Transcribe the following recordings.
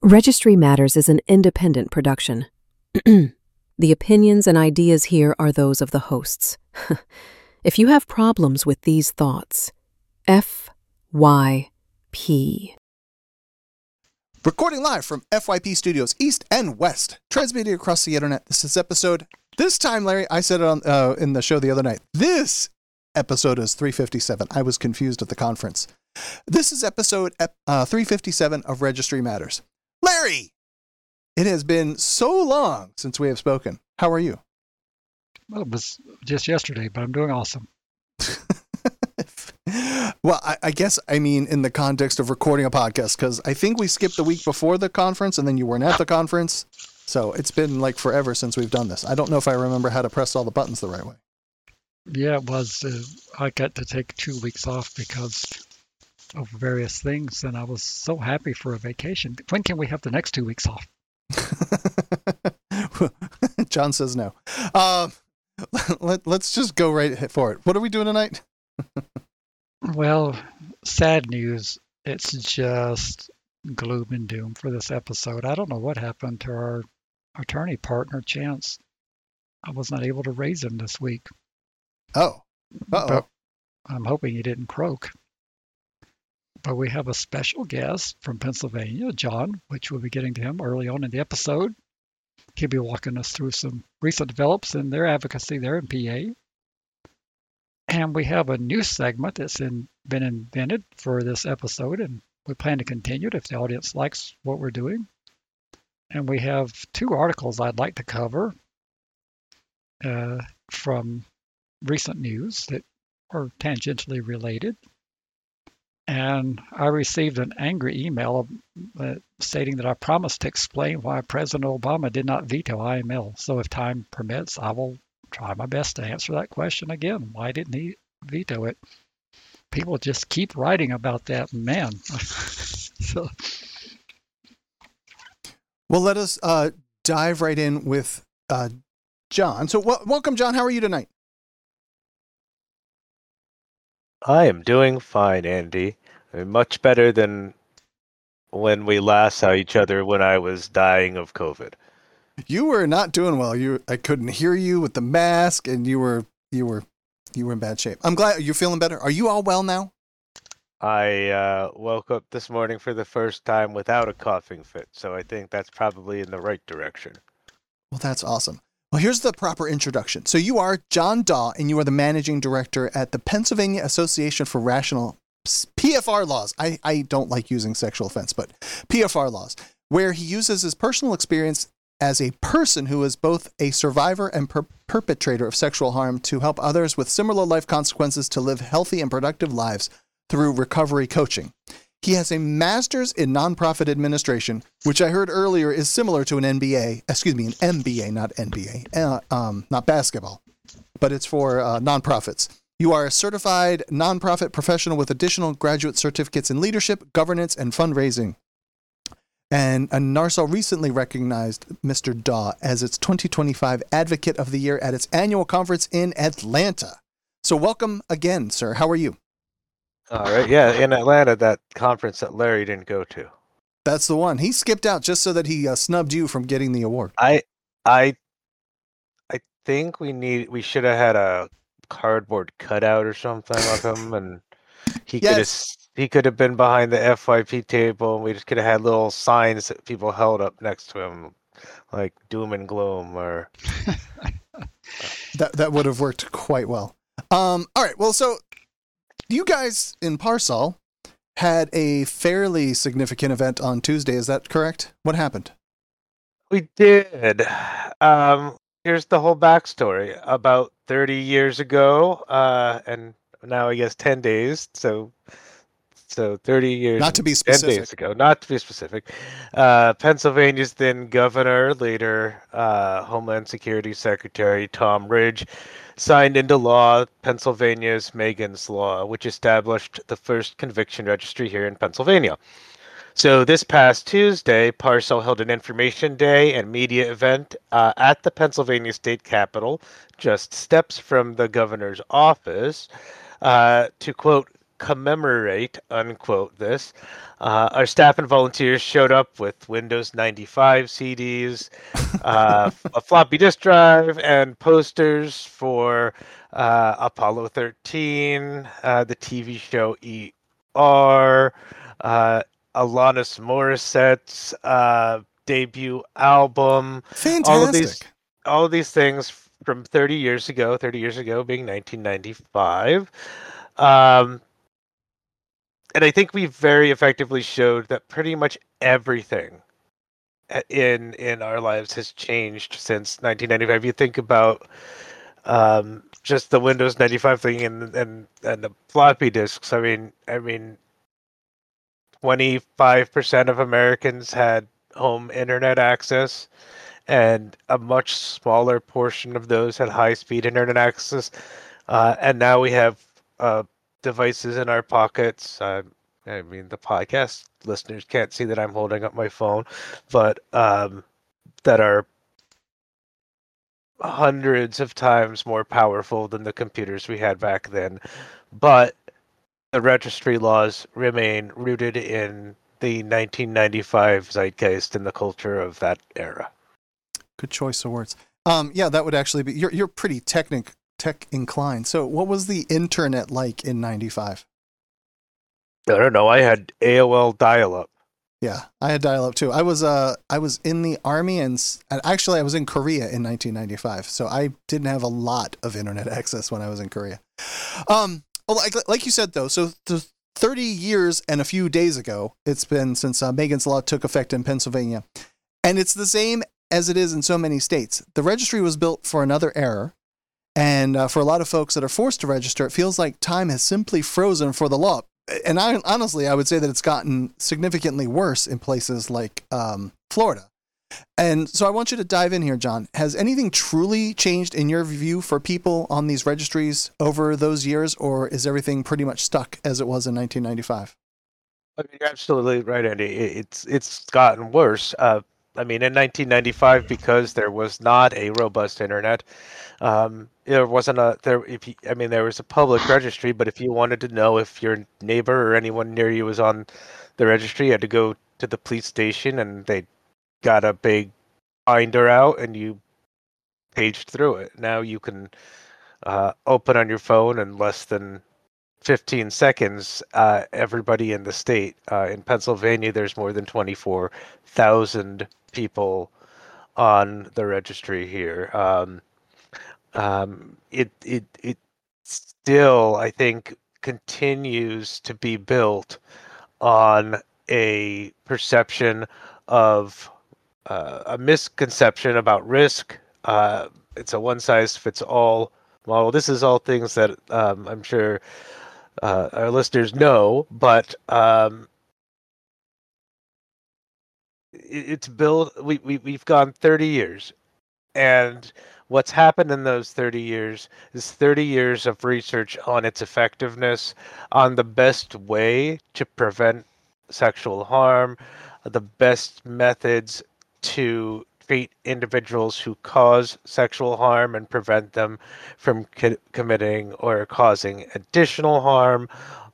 Registry Matters is an independent production. The opinions and ideas here are those of the hosts. If you have problems with these thoughts, FYP. Recording live from FYP Studios East and West, transmitting across the internet. This is episode. This time, Larry, I said it on in the show the other night. This episode is 357. I was confused at the conference. This is episode 357 of Registry Matters. Larry, it has been so long since we have spoken. How are you? Well, it was just yesterday, but I'm doing awesome. Well, I guess, I mean, in the context of recording a podcast, because I think we skipped the week before the conference and then you weren't at the conference. So it's been like forever since we've done this. I don't know if I remember how to press all the buttons the right way. Yeah, it was. I got to take 2 weeks off because of various things, and I was so happy for a vacation. When can we have the next 2 weeks off? John says no. Let's just go right for it. What are we doing tonight? Well, sad news. It's just gloom and doom for this episode. I don't know what happened to our attorney partner, Chance. I was not able to raise him this week. Oh. But I'm hoping he didn't croak. But we have a special guest from Pennsylvania, John, which we'll be getting to him early on in the episode. He'll be walking us through some recent develops in their advocacy there in PA. And we have a new segment that's been invented for this episode, and we plan to continue it if the audience likes what we're doing. And we have 2 articles I'd like to cover from recent news that are tangentially related. And I received an angry email stating that I promised to explain why President Obama did not veto IML. So if time permits, I will try my best to answer that question again. Why didn't he veto it? People just keep writing about that, man. So, well, let us dive right in with John. So welcome, John. How are you tonight? I am doing fine, Andy. Much better than when we last saw each other when I was dying of COVID. You were not doing well. I couldn't hear you with the mask, and you were in bad shape. I'm glad you're feeling better. Are you all well now? I woke up this morning for the first time without a coughing fit, so I think that's probably in the right direction. Well, that's awesome. Well, here's the proper introduction. So you are John Daw, and you are the managing director at the Pennsylvania Association for Rational PFR Laws. I don't like using sexual offense, but PFR Laws, where he uses his personal experience as a person who is both a survivor and perpetrator of sexual harm to help others with similar life consequences to live healthy and productive lives through recovery coaching. He has a master's in nonprofit administration, which I heard earlier is similar to an MBA, not NBA, not basketball, but it's for nonprofits. You are a certified nonprofit professional with additional graduate certificates in leadership, governance, and fundraising. And NARSOL recently recognized Mr. Daw as its 2025 Advocate of the Year at its annual conference in Atlanta. So welcome again, sir. How are you? All right. Yeah, in Atlanta, that conference that Larry didn't go to. That's the one. He skipped out just so that he snubbed you from getting the award. I think we should have had a cardboard cutout or something of him, and he could have been behind the FYP table, and we just could have had little signs that people held up next to him, like doom and gloom, or that would have worked quite well. All right. Well, so you guys in Parsol had a fairly significant event on Tuesday. Is that correct? What happened? We did. Here's the whole backstory. About 30 years ago, and now I guess 10 days. So 30 years. Not to be specific. 10 days ago. Not to be specific. Pennsylvania's then governor, later Homeland Security Secretary Tom Ridge, signed into law Pennsylvania's Megan's Law, which established the first conviction registry here in Pennsylvania. So this past Tuesday, Parsol held an information day and media event at the Pennsylvania State Capitol, just steps from the governor's office, to, quote, commemorate, unquote, this, our staff and volunteers showed up with Windows 95 CDs, a floppy disk drive, and posters for Apollo 13, the TV show ER, Alanis Morissette's debut album, Fantastic. all of these things from 30 years ago being 1995. And I think we very effectively showed that pretty much everything in our lives has changed since 1995. You think about just the Windows 95 thing and the floppy disks. I mean, 25% of Americans had home internet access, and a much smaller portion of those had high-speed internet access. And now we have devices in our pockets. The podcast listeners can't see that I'm holding up my phone, but that are hundreds of times more powerful than the computers we had back then. But the registry laws remain rooted in the 1995 zeitgeist and the culture of that era. Good choice of words. Yeah, that would actually be. You're pretty tech inclined. So, what was the internet like in '95? I don't know. I had AOL dial-up. Yeah, I had dial-up too. I was in the army and actually I was in Korea in 1995, so I didn't have a lot of internet access when I was in Korea. Like you said though, so 30 years and a few days ago, it's been since Megan's Law took effect in Pennsylvania, and it's the same as it is in so many states. The registry was built for another era, and for a lot of folks that are forced to register, it feels like time has simply frozen for the law. And honestly, I would say that it's gotten significantly worse in places like Florida. And so I want you to dive in here, John. Has anything truly changed in your view for people on these registries over those years, or is everything pretty much stuck as it was in 1995? You're absolutely right, Andy. It's gotten worse. In 1995, because there was not a robust internet, there wasn't there was a public registry, but if you wanted to know if your neighbor or anyone near you was on the registry, you had to go to the police station, and they got a big binder out, and you paged through it. Now you can open on your phone in less than 15 seconds, everybody in the state. In Pennsylvania, there's more than 24,000 people on the registry here. It still, I think, continues to be built on a perception of a misconception about risk. It's a one-size-fits-all model. This is all things that I'm sure our listeners know, but it's built. We've gone 30 years, and what's happened in those 30 years is 30 years of research on its effectiveness, on the best way to prevent sexual harm, the best methods to treat individuals who cause sexual harm and prevent them from committing or causing additional harm.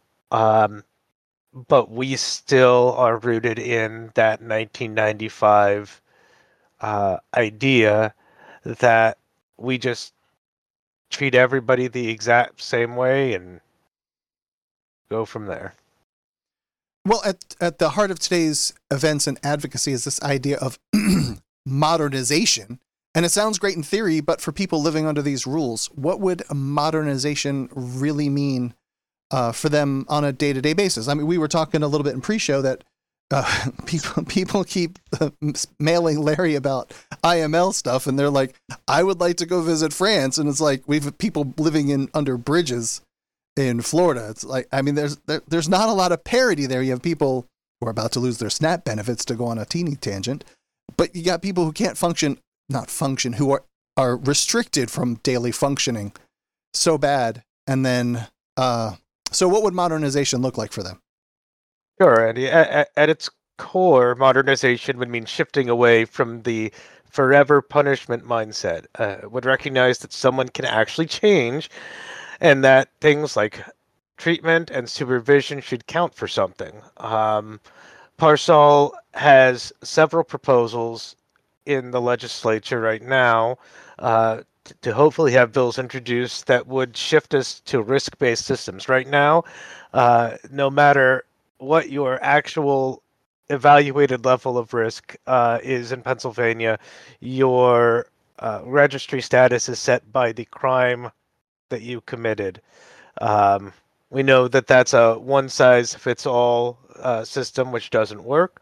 But we still are rooted in that 1995 idea that we just treat everybody the exact same way and go from there. Well, at the heart of today's events and advocacy is this idea of modernization. And it sounds great in theory, but for people living under these rules, what would a modernization really mean for them on a day-to-day basis? I mean, we were talking a little bit in pre-show that people keep mailing Larry about IML stuff, and they're like, I would like to go visit France. And it's like, we've people living under bridges in Florida. It's like, I mean, there's not a lot of parity there. You have people who are about to lose their SNAP benefits, to go on a teeny tangent, but you got people who can't who are restricted from daily functioning so bad. And then, so what would modernization look like for them? Sure, Andy. At its core, modernization would mean shifting away from the forever punishment mindset. Would recognize that someone can actually change, and that things like treatment and supervision should count for something. Parsol has several proposals in the legislature right now to hopefully have bills introduced that would shift us to risk-based systems. Right now, no matter what your actual evaluated level of risk is in Pennsylvania, your registry status is set by the crime that you committed. We know that that's a one-size-fits-all system, which doesn't work.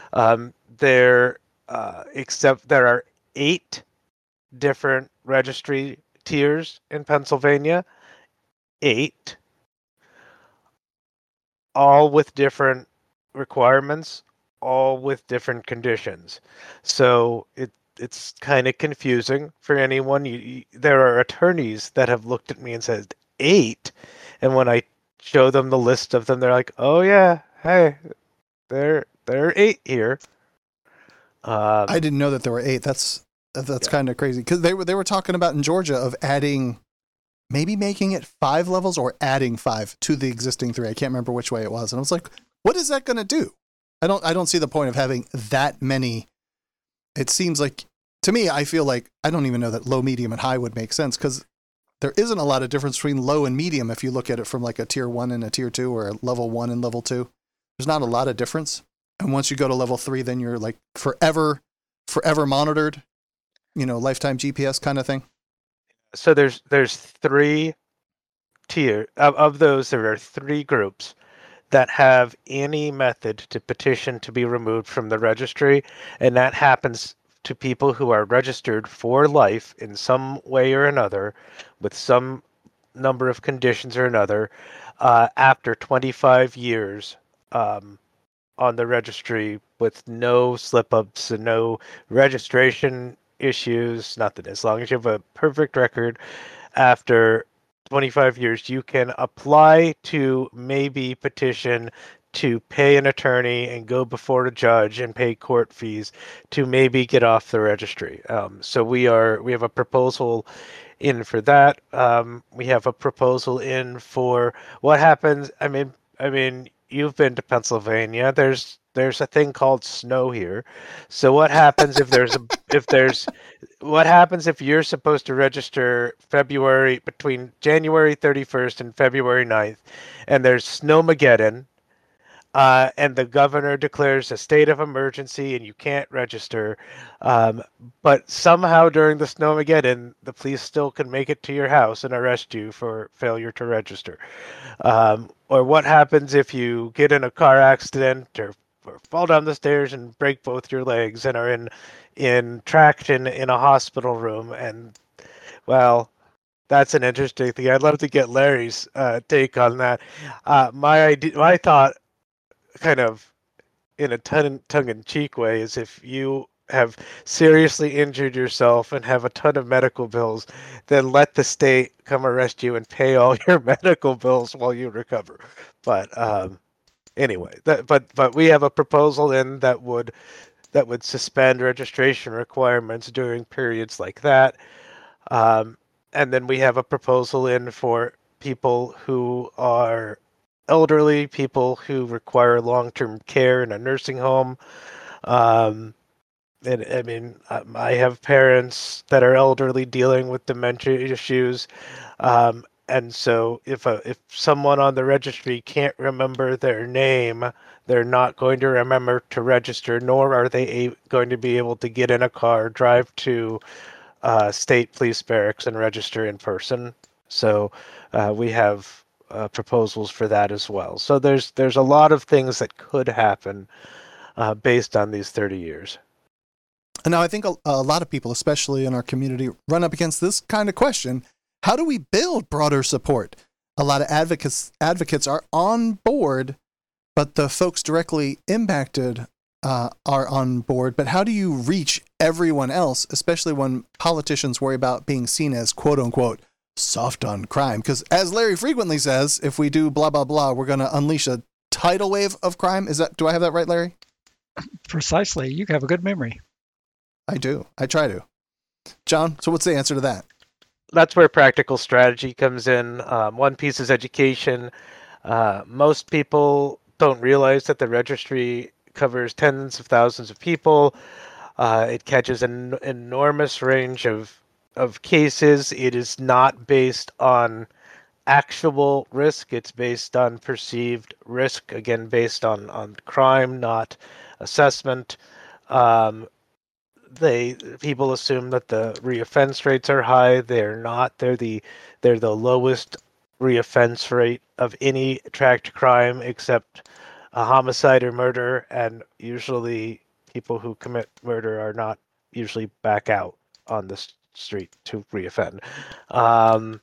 Except there are 8 different registry tiers in Pennsylvania. 8, all with different requirements, all with different conditions. So it's kind of confusing for anyone. There are attorneys that have looked at me and said 8, and when I show them the list of them, they're like, "Oh yeah, hey, there are 8 here." I didn't know that there were 8. That's kind of crazy, because they were talking about in Georgia of adding, maybe making it 5 levels or adding 5 to the existing 3. I can't remember which way it was, and I was like, what is that going to do? I don't see the point of having that many. It seems like, to me, I feel like I don't even know that low, medium, and high would make sense, because there isn't a lot of difference between low and medium if you look at it from like a tier 1 and a tier 2, or a level 1 and level 2. There's not a lot of difference. And once you go to level 3, then you're like forever monitored, lifetime GPS kind of thing. So there's 3 tier of those. There are 3 groups that have any method to petition to be removed from the registry, and that happens to people who are registered for life in some way or another, with some number of conditions or another, after 25 years on the registry, with no slip-ups and no registration issues, nothing. As long as you have a perfect record, after 25 years, you can apply to maybe petition to pay an attorney and go before a judge and pay court fees to maybe get off the registry. So we have a proposal in for that. We have a proposal in for what happens. I mean, you've been to Pennsylvania. There's a thing called snow here. So what happens if what happens if you're supposed to register between January 31st and February 9th, and there's Snowmageddon, and the governor declares a state of emergency and you can't register, but somehow during the Snowmageddon, the police still can make it to your house and arrest you for failure to register? Or what happens if you get in a car accident or fall down the stairs and break both your legs and are tracked in a hospital room? And, well, that's an interesting thing. I'd love to get Larry's take on that. My thought, kind of in a tongue-in-cheek way, is if you have seriously injured yourself and have a ton of medical bills, then let the state come arrest you and pay all your medical bills while you recover. But anyway, but we have a proposal in that would suspend registration requirements during periods like that. And then we have a proposal in for people who are elderly, people who require long-term care in a nursing home. And I mean, I have parents that are elderly dealing with dementia issues. And so if someone on the registry can't remember their name, they're not going to remember to register, nor are they going to be able to get in a car, drive to state police barracks and register in person. So we have proposals for that as well. So there's a lot of things that could happen based on these 30 years. And now I think a lot of people, especially in our community, run up against this kind of question. How do we build broader support? A lot of advocates are on board, but the folks directly impacted are on board. But how do you reach everyone else, especially when politicians worry about being seen as, quote unquote, soft on crime? Because as Larry frequently says, if we do blah, blah, blah, we're going to unleash a tidal wave of crime. Do I have that right, Larry? Precisely. You have a good memory. I do. I try to. John, so what's the answer to that? That's where practical strategy comes in. One piece is education. Most people don't realize that the registry covers tens of thousands of people. It catches an enormous range of cases. It is not based on actual risk. It's based on perceived risk, again, based on crime, not assessment. Um, people assume that the reoffense rates are high. They're not. They're the lowest reoffense rate of any tracked crime except a homicide or murder, and usually people who commit murder are not usually back out on the street to reoffend. Um,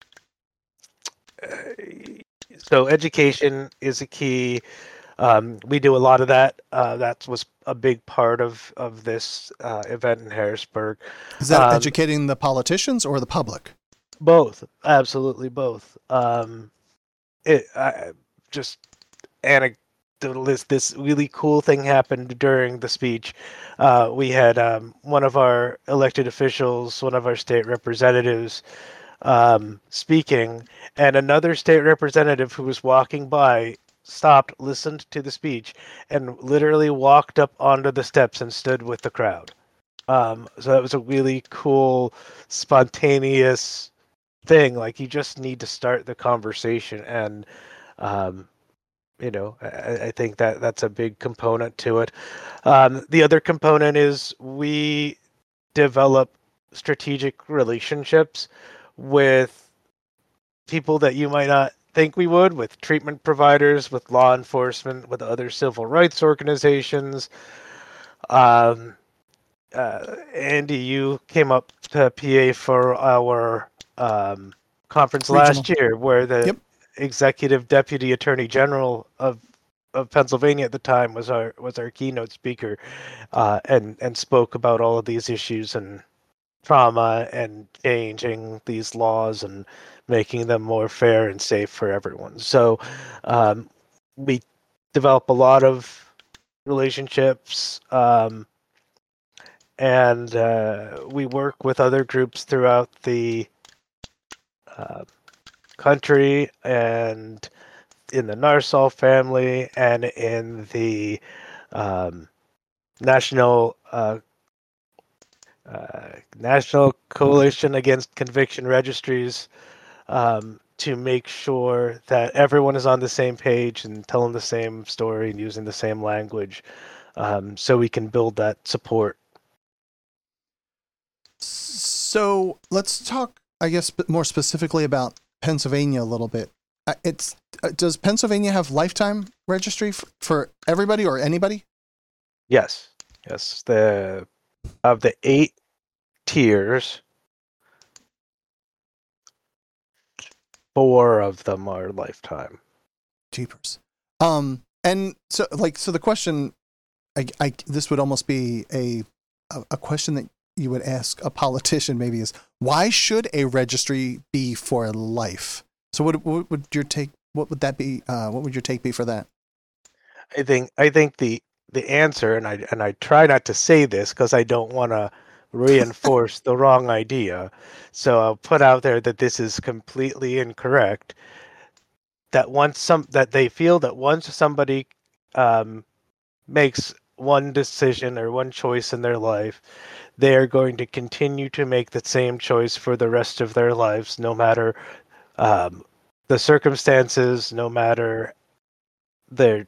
so education is a key. We do a lot of that. That was a big part of this event in Harrisburg. Is that educating the politicians or the public? Both, absolutely both. Just anecdotal. This really cool thing happened during the speech. We had one of our elected officials, one of our state representatives, speaking, and another state representative who was walking by stopped, listened to the speech, and literally walked up onto the steps and stood with the crowd. So that was a really cool, spontaneous thing. Like, you just need to start the conversation, and I think that's a big component to it. The other component is we develop strategic relationships with people that you might not think we would, with treatment providers, with law enforcement, with other civil rights organizations. Andy, you came up to PA for our conference last year, where the executive deputy attorney general of Pennsylvania at the time was our keynote speaker, and spoke about all of these issues and trauma and changing these laws and making them more fair and safe for everyone. So we develop a lot of relationships, and we work with other groups throughout the country, and in the Narsal family, and in the National Coalition Against Conviction Registries, to make sure that everyone is on the same page and telling the same story and using the same language, so we can build that support. So let's talk, I guess, more specifically about Pennsylvania a little bit. Does Pennsylvania have lifetime registry for everybody or anybody? Yes. Of the 8 tiers, 4 of them are lifetime. Jeepers. And so the question, this would almost be a question that you would ask a politician, maybe, is why should a registry be for life? So what would your take? What would that be? What would your take be for that? I think the answer, and I try not to say this because I don't want to reinforce the wrong idea, so I'll put out there that this is completely incorrect. That they feel that once somebody makes one decision or one choice in their life, they are going to continue to make the same choice for the rest of their lives, no matter the circumstances, no matter their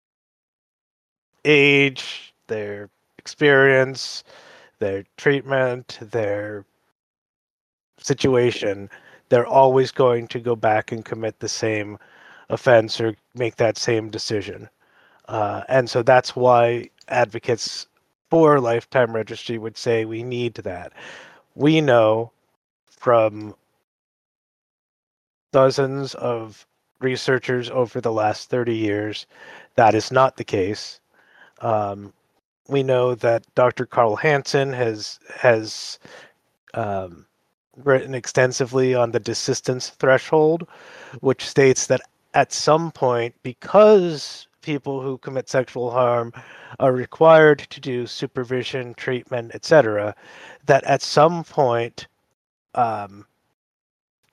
age, their experience, their treatment, their situation. They're always going to go back and commit the same offense or make that same decision. And so that's why advocates for lifetime registry would say we need that. We know from dozens of researchers over the last 30 years that is not the case. We know that Dr. Carl Hansen has written extensively on the desistance threshold, which states that at some point, because people who commit sexual harm are required to do supervision, treatment, etc., that at some point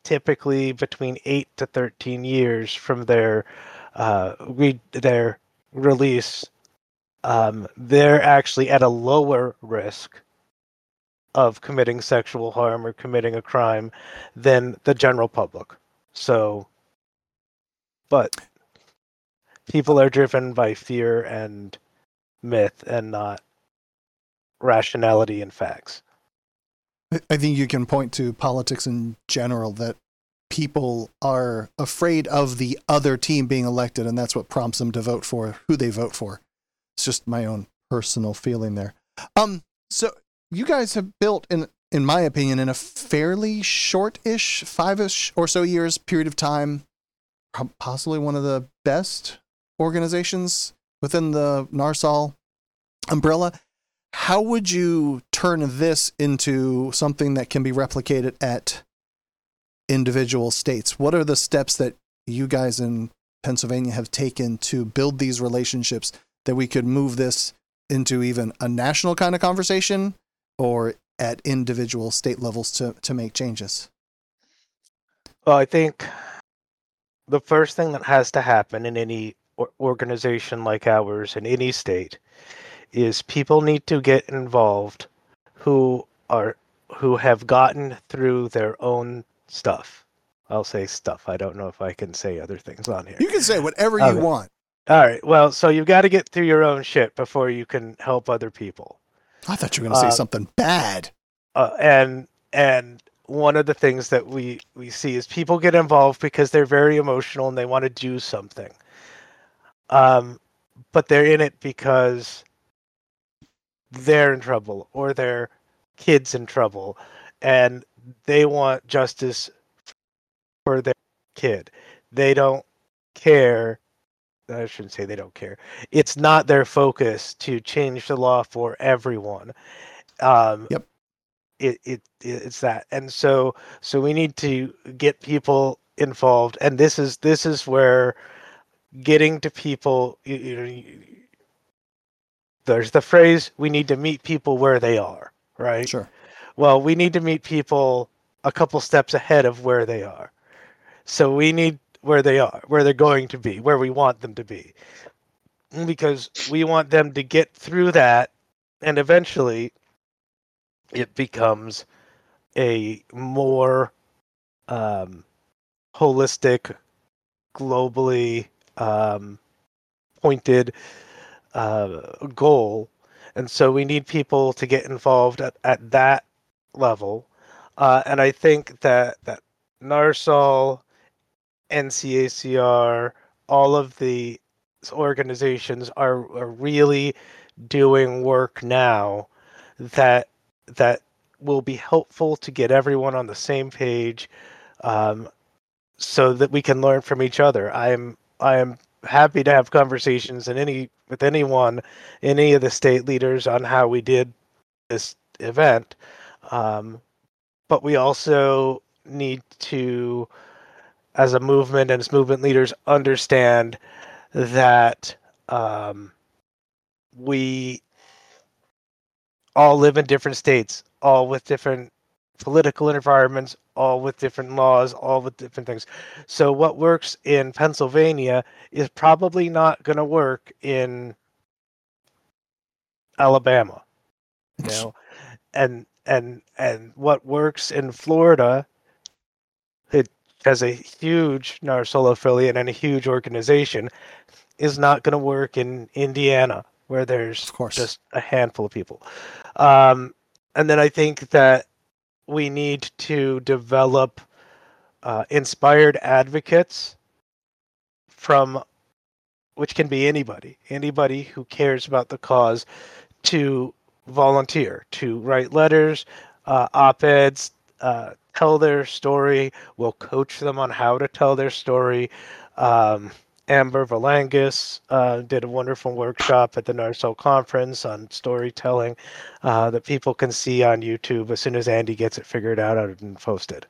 typically between 8 to 13 years from their their release, they're actually at a lower risk of committing sexual harm or committing a crime than the general public. So, but people are driven by fear and myth and not rationality and facts. I think you can point to politics in general that people are afraid of the other team being elected, and that's what prompts them to vote for who they vote for. It's just my own personal feeling there. So you guys have built, in my opinion, in a fairly short-ish, 5-ish or so years period of time, possibly one of the best organizations within the NARSOL umbrella. How would you turn this into something that can be replicated at individual states? What are the steps that you guys in Pennsylvania have taken to build these relationships that we could move this into even a national kind of conversation or at individual state levels to make changes? Well, I think the first thing that has to happen in any organization like ours in any state is people need to get involved who have gotten through their own stuff. I'll say stuff. I don't know if I can say other things on here. You can say whatever you want. All right. Well, so you've got to get through your own shit before you can help other people. I thought you were going to say something bad. And one of the things that we see is people get involved because they're very emotional and they want to do something. But they're in it because they're in trouble or their kid's in trouble and they want justice for their kid. They don't care. I shouldn't say they don't care. It's not their focus to change the law for everyone. Yep. It's that. And so we need to get people involved. And this is where getting to people, there's the phrase, we need to meet people where they are, right? Sure. Well, we need to meet people a couple steps ahead of where they are. So we need where they are, where they're going to be, where we want them to be. Because we want them to get through that, and eventually it becomes a more holistic, globally pointed goal. And so we need people to get involved at that level. And I think that NARSOL, NCACR, all of the organizations are really doing work now that will be helpful to get everyone on the same page, so that we can learn from each other. I am happy to have conversations with anyone, any of the state leaders on how we did this event. But we also need to, as a movement and as movement leaders, understand that we all live in different states, all with different political environments, all with different laws, all with different things. So what works in Pennsylvania is probably not going to work in Alabama, and what works in Florida, it has a huge NARSOL affiliate and a huge organization, is not going to work in Indiana, where there's just a handful of people. And then I think that we need to develop inspired advocates which can be anybody who cares about the cause, to volunteer, to write letters, op-eds, tell their story. We'll coach them on how to tell their story. Amber Valangas did a wonderful workshop at the NARSOL conference on storytelling that people can see on YouTube as soon as Andy gets it figured out and posted.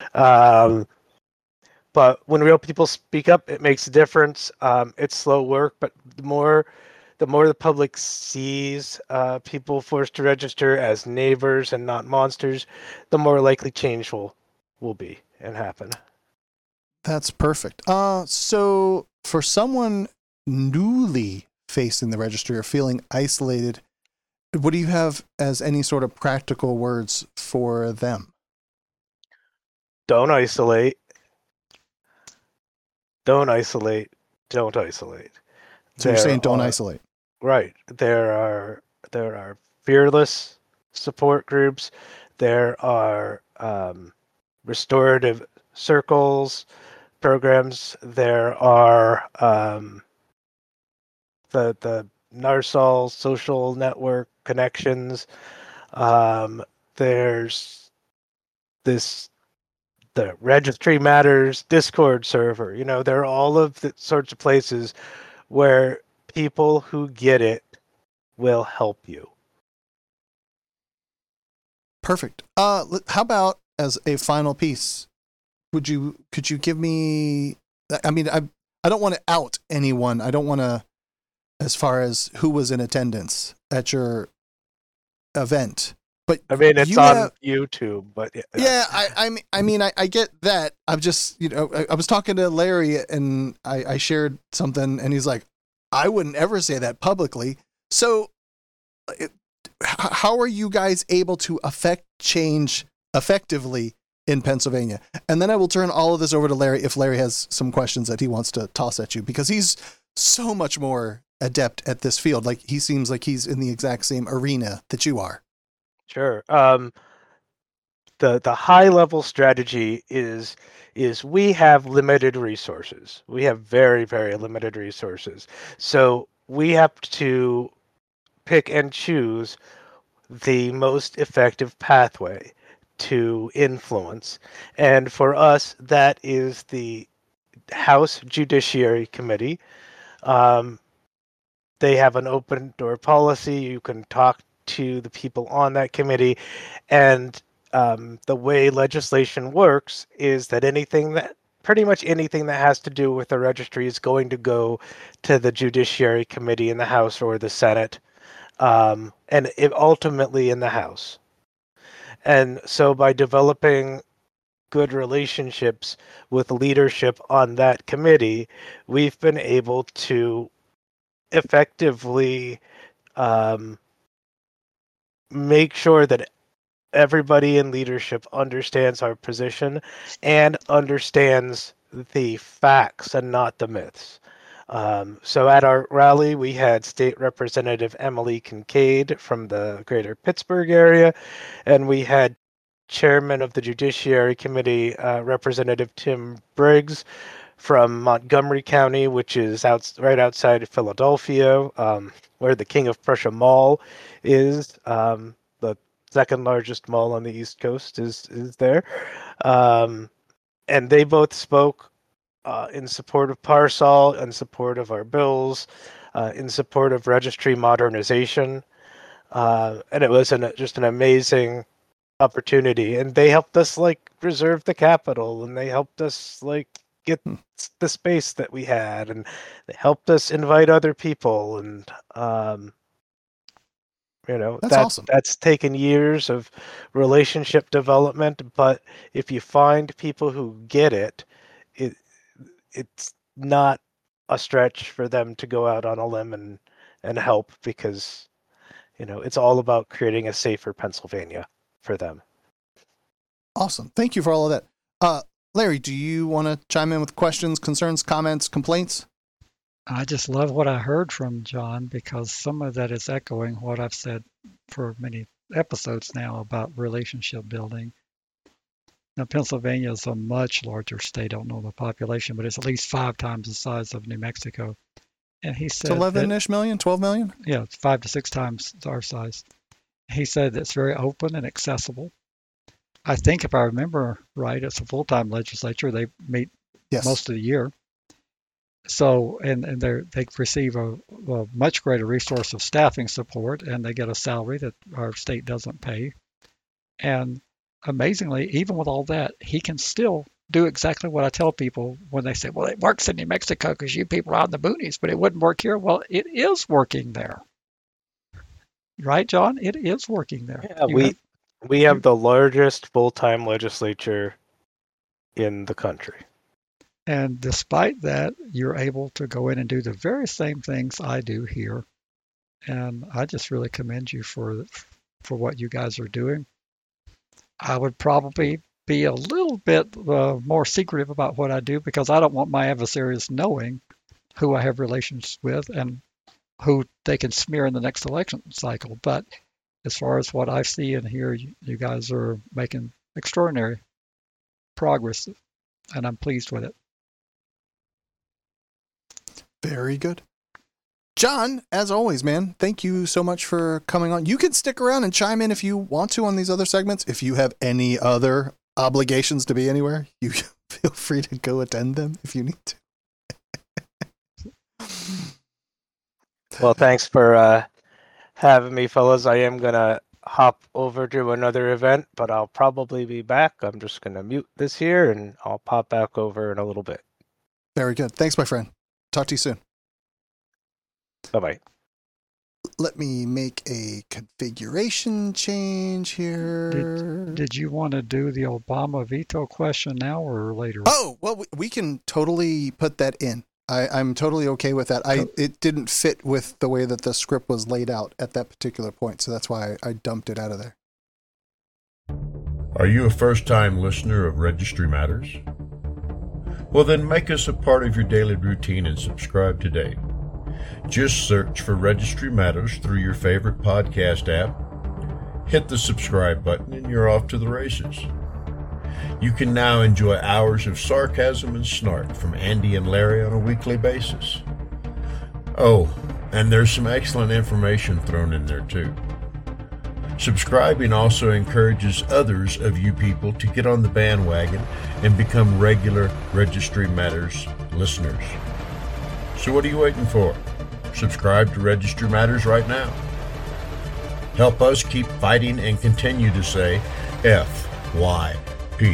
But when real people speak up, it makes a difference. It's slow work, but the more the public sees people forced to register as neighbors and not monsters, the more likely change will be. and happen. That's perfect. So for someone newly facing the registry or feeling isolated, what do you have as any sort of practical words for them? Don't isolate. Don't isolate. Don't isolate. So you're saying don't isolate. Right. There are fearless support groups. There are restorative circles programs. There are the NARSOL social network connections. There's the Registry Matters Discord server. There are all of the sorts of places where people who get it will help you. Perfect. How about as a final piece, could you give me, I mean, I don't want to out anyone. I don't want to, as far as who was in attendance at your event, but I mean, it's on YouTube, but yeah, I get that. I'm just, I was talking to Larry and I shared something and he's like, I wouldn't ever say that publicly. So how are you guys able to affect change effectively in Pennsylvania? And then I will turn all of this over to Larry if Larry has some questions that he wants to toss at you, because he's so much more adept at this field. Like, he seems like he's in the exact same arena that you are. Sure. The high level strategy is we have limited resources. We have very, very limited resources. So we have to pick and choose the most effective pathway to influence. And for us, that is the House Judiciary Committee. They have an open door policy. You can talk to the people on that committee. And the way legislation works is that pretty much anything that has to do with the registry is going to go to the Judiciary Committee in the House or the Senate, and ultimately in the House. And so by developing good relationships with leadership on that committee, we've been able to effectively make sure that everybody in leadership understands our position and understands the facts and not the myths. So at our rally, we had State Representative Emily Kincaid from the greater Pittsburgh area, and we had Chairman of the Judiciary Committee, Representative Tim Briggs from Montgomery County, which is right outside of Philadelphia, where the King of Prussia Mall is. The second largest mall on the East Coast is there. And they both spoke in support of Parsol, in support of our bills, in support of registry modernization. And it was just an amazing opportunity. And they helped us reserve the Capitol, and they helped us get the space that we had, and they helped us invite other people. And that's awesome. That's taken years of relationship development, but if you find people who get it, it's not a stretch for them to go out on a limb and help, because it's all about creating a safer Pennsylvania for them. Awesome. Thank you for all of that. Larry, do you want to chime in with questions, concerns, comments, complaints? I just love what I heard from John, because some of that is echoing what I've said for many episodes now about relationship building. Now, Pennsylvania is a much larger state. I don't know the population, but it's at least 5 times the size of New Mexico. And he said 11-ish million, 12 million? Yeah, it's 5 to 6 times our size. He said it's very open and accessible. I think if I remember right, it's a full-time legislature. They meet most of the year. So, and they receive a much greater resource of staffing support, and they get a salary that our state doesn't pay. And amazingly, even with all that, he can still do exactly what I tell people when they say, well, it works in New Mexico because you people are out in the boonies, but it wouldn't work here. Well, it is working there. Right, John? It is working there. Yeah, we have the largest full-time legislature in the country. And despite that, you're able to go in and do the very same things I do here. And I just really commend you for what you guys are doing. I would probably be a little bit more secretive about what I do because I don't want my adversaries knowing who I have relations with and who they can smear in the next election cycle. But as far as what I see and hear, you guys are making extraordinary progress, and I'm pleased with it. Very good. John, as always, man, thank you so much for coming on. You can stick around and chime in if you want to on these other segments. If you have any other obligations to be anywhere, you feel free to go attend them if you need to. Well, thanks for having me, fellas. I am going to hop over to another event, but I'll probably be back. I'm just going to mute this here, and I'll pop back over in a little bit. Very good. Thanks, my friend. Talk to you soon. Bye-bye. Let me make a configuration change here. Did you want to do the Obama veto question now or later? Oh, well, we can totally put that in. I'm totally okay with that. It didn't fit with the way that the script was laid out at that particular point, so that's why I dumped it out of there. Are you a first-time listener of Registry Matters? Well, then make us a part of your daily routine and subscribe today. Just search for Registry Matters through your favorite podcast app, hit the subscribe button, and you're off to the races. You can now enjoy hours of sarcasm and snark from Andy and Larry on a weekly basis. Oh, and there's some excellent information thrown in there too. Subscribing also encourages others of you people to get on the bandwagon and become regular Registry Matters listeners. So what are you waiting for? Subscribe to Registry Matters right now. Help us keep fighting and continue to say FYP.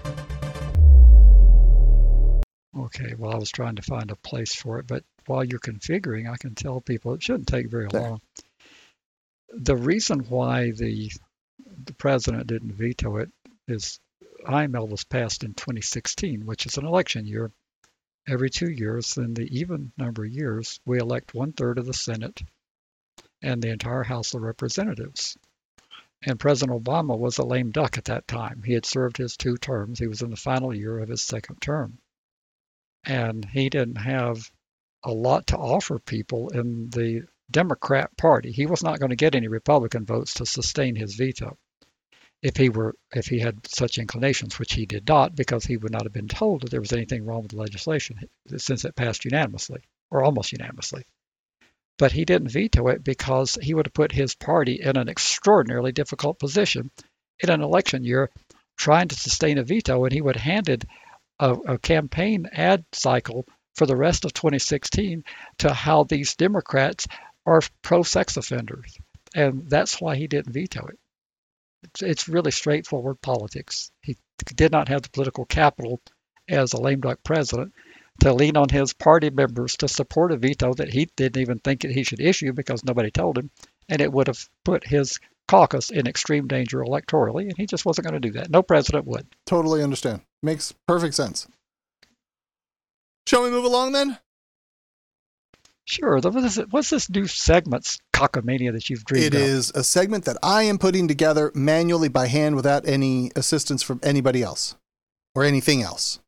Okay, well, I was trying to find a place for it, but while you're configuring, I can tell people it shouldn't take very long. The reason why the president didn't veto it is IML was passed in 2016, which is an election year. Every 2 years, in the even number of years, we elect 1/3 of the Senate and the entire House of Representatives. And President Obama was a lame duck at that time. He had served his 2 terms. He was in the final year of his 2nd term. And he didn't have a lot to offer people in the Democrat Party. He was not going to get any Republican votes to sustain his veto if he had such inclinations, which he did not, because he would not have been told that there was anything wrong with the legislation since it passed unanimously, or almost unanimously. But he didn't veto it because he would have put his party in an extraordinarily difficult position in an election year trying to sustain a veto, and he would have handed a campaign ad cycle for the rest of 2016 to how these Democrats are pro-sex offenders. And that's why he didn't veto it. It's really straightforward politics. He did not have the political capital as a lame duck president to lean on his party members to support a veto that he didn't even think that he should issue because nobody told him, and it would have put his caucus in extreme danger electorally, and he just wasn't going to do that. No president would. Totally understand. Makes perfect sense. Shall we move along then? Sure. What's this new segment's cockamania that you've dreamed It up? is a segment that I am putting together manually by hand without any assistance from anybody else or anything else.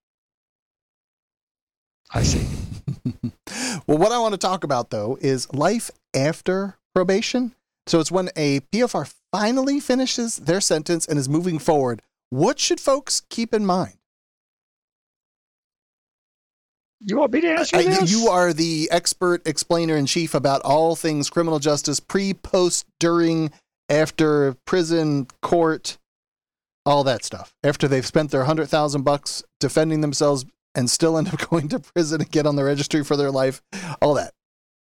I see. Well, what I want to talk about, though, is life after probation. So it's when a PFR finally finishes their sentence and is moving forward. What should folks keep in mind? You want me to answer this? You are the expert explainer-in-chief about all things criminal justice, pre, post, during, after, prison, court, all that stuff. After they've spent their $100,000 defending themselves and still end up going to prison and get on the registry for their life, all that.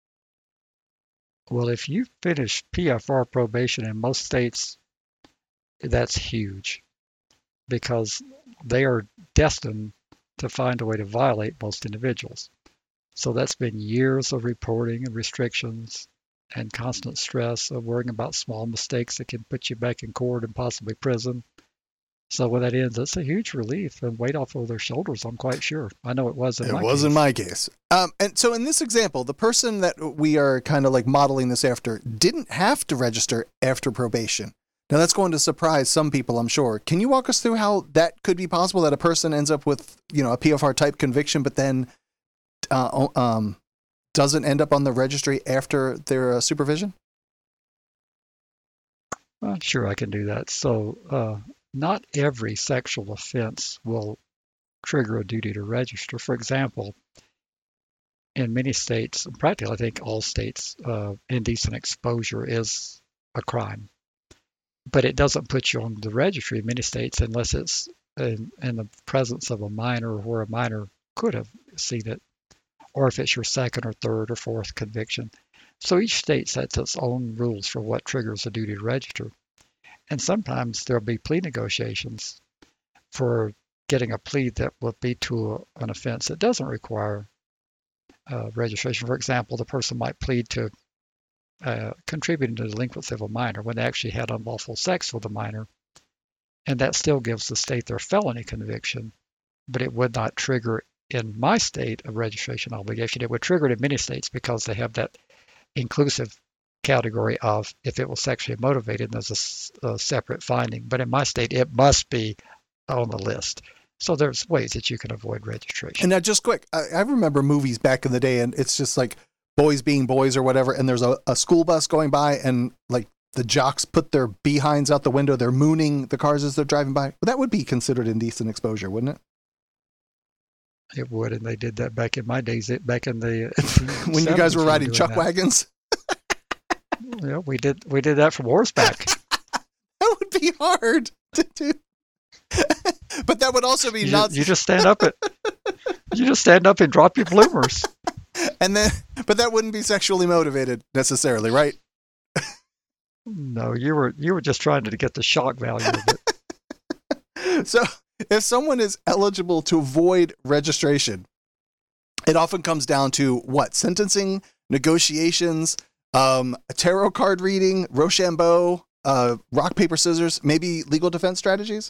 Well, if you finish PFR probation in most states, that's huge because they are destined to find a way to violate most individuals. So that's been years of reporting and restrictions and constant stress of worrying about small mistakes that can put you back in court and possibly prison. So when that ends, it's a huge relief and weight off of their shoulders, I'm quite sure. I know it was in my case. It was in my case. And so in this example, the person that we are kind of like modeling this after didn't have to register after probation. Now that's going to surprise some people, I'm sure. Can you walk us through how that could be possible, that a person ends up with, a PFR type conviction, but then doesn't end up on the registry after their supervision? Sure, I can do that. So not every sexual offense will trigger a duty to register. For example, in many states, practically I think all states, indecent exposure is a crime. But it doesn't put you on the registry in many states unless it's in the presence of a minor where a minor could have seen it, or if it's your second or third or fourth conviction. So each state sets its own rules for what triggers a duty to register. And sometimes there'll be plea negotiations for getting a plea that will lead to an offense that doesn't require registration. For example, the person might plead to contributing to the delinquency of a minor when they actually had unlawful sex with a minor, and that still gives the state their felony conviction, but it would not trigger in my state a registration obligation. It would trigger it in many states because they have that inclusive category of if it was sexually motivated, there's a separate finding. But in my state, it must be on the list. So there's ways that you can avoid registration. And now just quick, I remember movies back in the day, and it's just like boys being boys or whatever, and there's a school bus going by, and like the jocks put their behinds out the window, they're mooning the cars as they're driving by. Well, that would be considered indecent exposure, wouldn't it? It would, and they did that back in my days, back in the when you guys were riding chuck wagons. Yeah, we did that from horseback. That would be hard to do. But that would also be not. You just stand up and drop your bloomers. But that wouldn't be sexually motivated necessarily, right? No, you were just trying to get the shock value of it. So if someone is eligible to avoid registration, it often comes down to what? Sentencing, negotiations, a tarot card reading, Rochambeau, rock, paper, scissors, maybe legal defense strategies?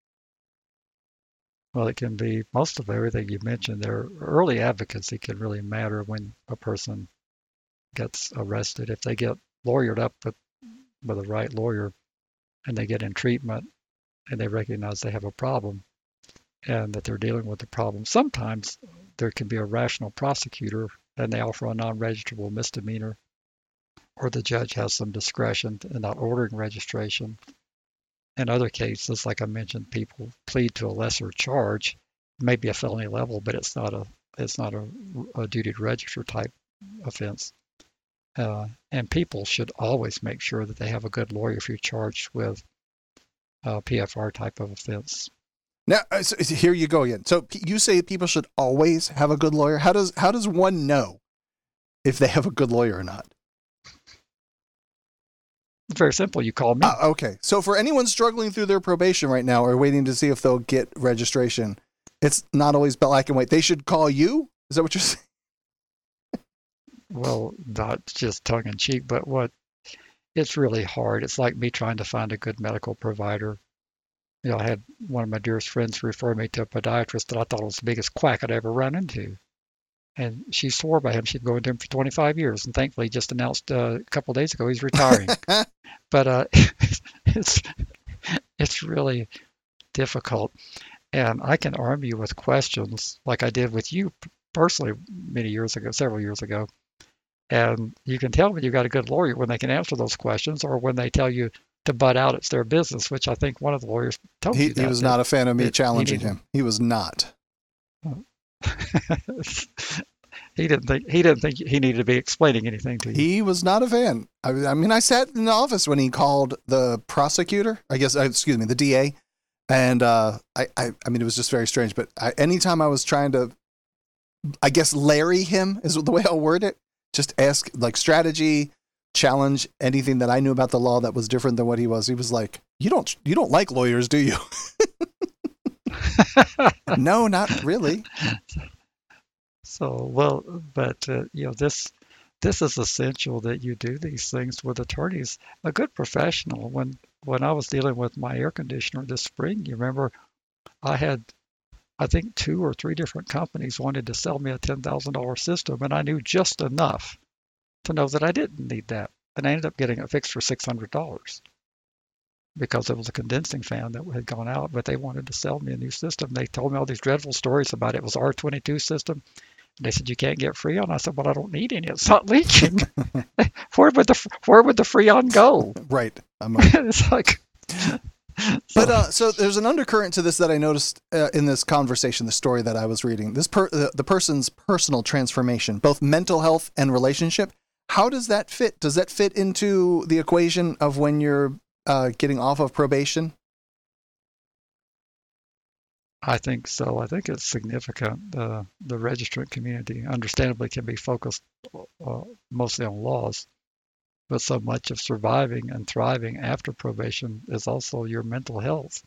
Well, it can be most of everything you mentioned there. Early advocacy can really matter when a person gets arrested. If they get lawyered up with the right lawyer and they get in treatment and they recognize they have a problem and that they're dealing with the problem, sometimes there can be a rational prosecutor and they offer a non-registrable misdemeanor, or the judge has some discretion in not ordering registration. In other cases, like I mentioned, people plead to a lesser charge, maybe a felony level, but it's not a duty to register type offense. And people should always make sure that they have a good lawyer if you're charged with a PFR type of offense. Now, so here you go again. So you say people should always have a good lawyer. How does one know if they have a good lawyer or not? It's very simple. You call me. Okay. So for anyone struggling through their probation right now or waiting to see if they'll get registration, it's not always black and white. They should call you? Is that what you're saying? Well, not just tongue in cheek, but it's really hard. It's like me trying to find a good medical provider. I had one of my dearest friends refer me to a podiatrist that I thought was the biggest quack I'd ever run into. And she swore by him she'd go into him for 25 years. And thankfully, he just announced a couple of days ago he's retiring. But it's really difficult. And I can arm you with questions like I did with you personally several years ago. And you can tell when you've got a good lawyer when they can answer those questions, or when they tell you to butt out, it's their business, which I think one of the lawyers told you that. He was not a fan of me challenging him. He was not. He didn't think he needed to be explaining anything to you. He was not a fan. I mean, I sat in the office when he called the prosecutor, the DA. And I mean, it was just very strange. But anytime I was trying to, I guess, Larry him is the way I'll word it. Just ask like strategy, challenge anything that I knew about the law that was different than what he was. He was like, you don't like lawyers, do you? No, not really. So, well, but this is essential that you do these things with attorneys. A good professional, when when I was dealing with my air conditioner this spring, you remember I had, I think, 2 or 3 different companies wanted to sell me a $10,000 system, and I knew just enough to know that I didn't need that. And I ended up getting it fixed for $600 because it was a condensing fan that had gone out, but they wanted to sell me a new system. They told me all these dreadful stories about it. It was R22 system. And they said, you can't get Freon. I said, well, I don't need any. It's not leaking. where would the Freon go? Right. It's like... But so there's an undercurrent to this that I noticed in this conversation, the story that I was reading. The person's personal transformation, both mental health and relationship. How does that fit? Does that fit into the equation of when you're getting off of probation? I think so. I think it's significant. The registrant community, understandably, can be focused mostly on laws, but so much of surviving and thriving after probation is also your mental health.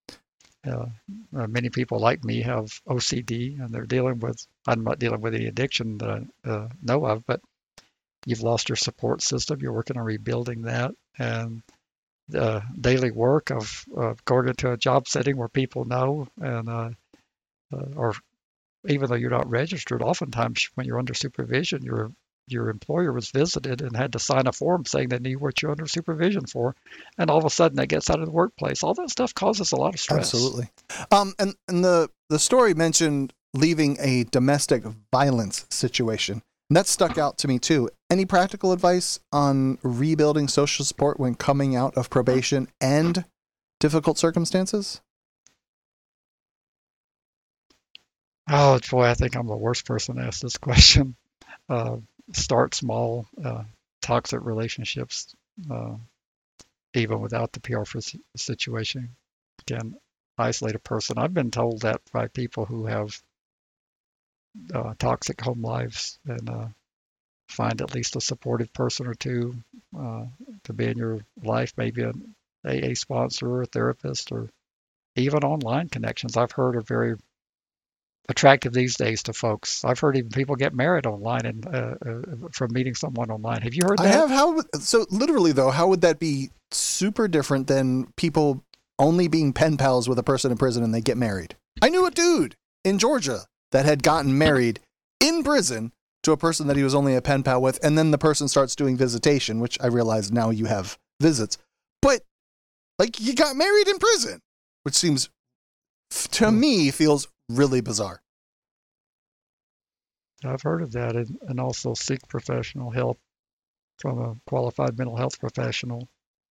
Many people like me have OCD, and they're dealing with, I'm not dealing with the addiction that I know of, but you've lost your support system. You're working on rebuilding that. And the daily work of going into a job setting where people know, and or even though you're not registered, oftentimes when you're under supervision, your employer was visited and had to sign a form saying they knew what you're under supervision for, and all of a sudden that gets out of the workplace. All that stuff causes a lot of stress. Absolutely. And the story mentioned leaving a domestic violence situation. And that stuck out to me too. Any practical advice on rebuilding social support when coming out of probation and difficult circumstances? Oh boy, I think I'm the worst person to ask this question. Start small, toxic relationships, even without the PR situation, can isolate a person. I've been told that by people who have toxic home lives, and find at least a supportive person or two to be in your life, maybe an AA sponsor or a therapist, or even online connections. I've heard are very attractive these days to folks. I've heard even people get married online and from meeting someone online. Have you heard that? I have. So literally though, how would that be super different than people only being pen pals with a person in prison and they get married? I knew a dude in Georgia that had gotten married in prison to a person that he was only a pen pal with, and then the person starts doing visitation, which I realize now you have visits. But like, you got married in prison, which seems to me feels really bizarre. I've heard of that, and also seek professional help from a qualified mental health professional.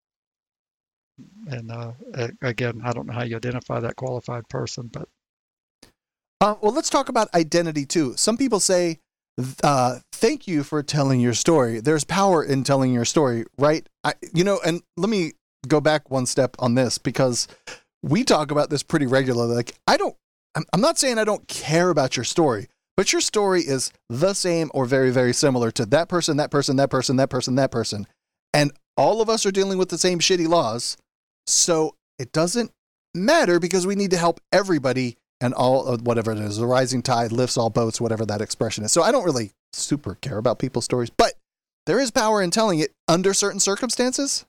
And again, I don't know how you identify that qualified person, but well, let's talk about identity too. Some people say, thank you for telling your story. There's power in telling your story, right? And let me go back one step on this, because we talk about this pretty regularly. Like, I'm not saying I don't care about your story, but your story is the same or very, very similar to that person, that person, that person, that person, that person. And all of us are dealing with the same shitty laws. So it doesn't matter, because we need to help everybody, and all of whatever it is, the rising tide lifts all boats, whatever that expression is. So I don't really super care about people's stories, but there is power in telling it under certain circumstances.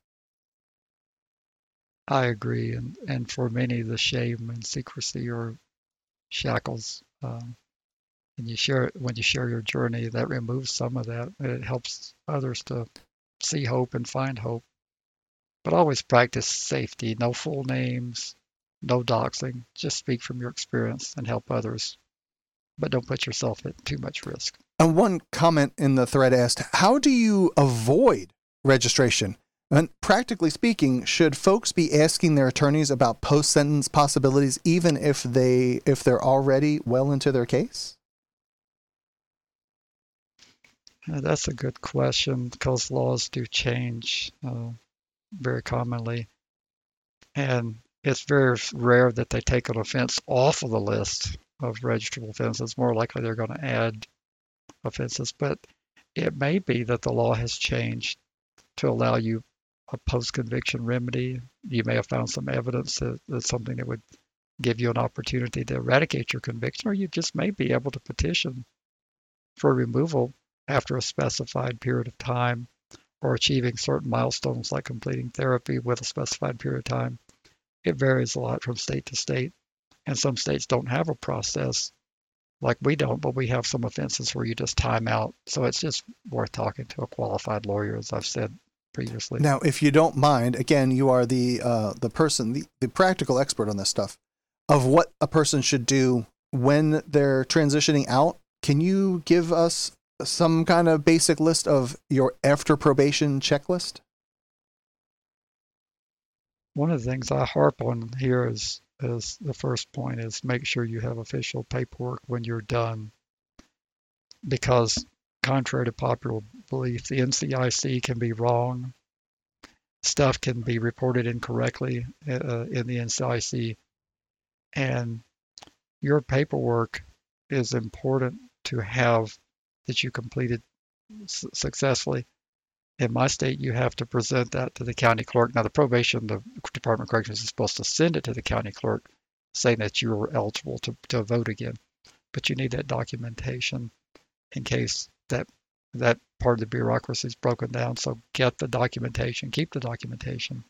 I agree. And for many, the shame and secrecy are shackles. And when you share your journey, that removes some of that. It helps others to see hope and find hope. But always practice safety. No full names, no doxing. Just speak from your experience and help others. But don't put yourself at too much risk. And one comment in the thread asked, how do you avoid registration? And practically speaking, should folks be asking their attorneys about post-sentence possibilities, even if they're already well into their case? That's a good question, because laws do change very commonly. And it's very rare that they take an offense off of the list of registrable offenses. More likely they're going to add offenses. But it may be that the law has changed to allow you a post-conviction remedy. You may have found some evidence that's something that would give you an opportunity to eradicate your conviction, or you just may be able to petition for removal after a specified period of time. or achieving certain milestones like completing therapy with a specified period of time. It varies a lot from state to state, and some states don't have a process like we don't, but we have some offenses where you just time out. So it's just worth talking to a qualified lawyer, as I've said previously. Now, if you don't mind, again, you are the person, the practical expert on this stuff, of what a person should do when they're transitioning out. Can you give us some kind of basic list of your after probation checklist? One of the things I harp on here is the first point is make sure you have official paperwork when you're done, because contrary to popular belief, the NCIC can be wrong. Stuff can be reported incorrectly in the NCIC, and your paperwork is important to have that you completed successfully. In my state, you have to present that to the county clerk. Now, the Department of Corrections is supposed to send it to the county clerk saying that you were eligible to vote again. But you need that documentation in case that part of the bureaucracy is broken down. So get the documentation, keep the documentation.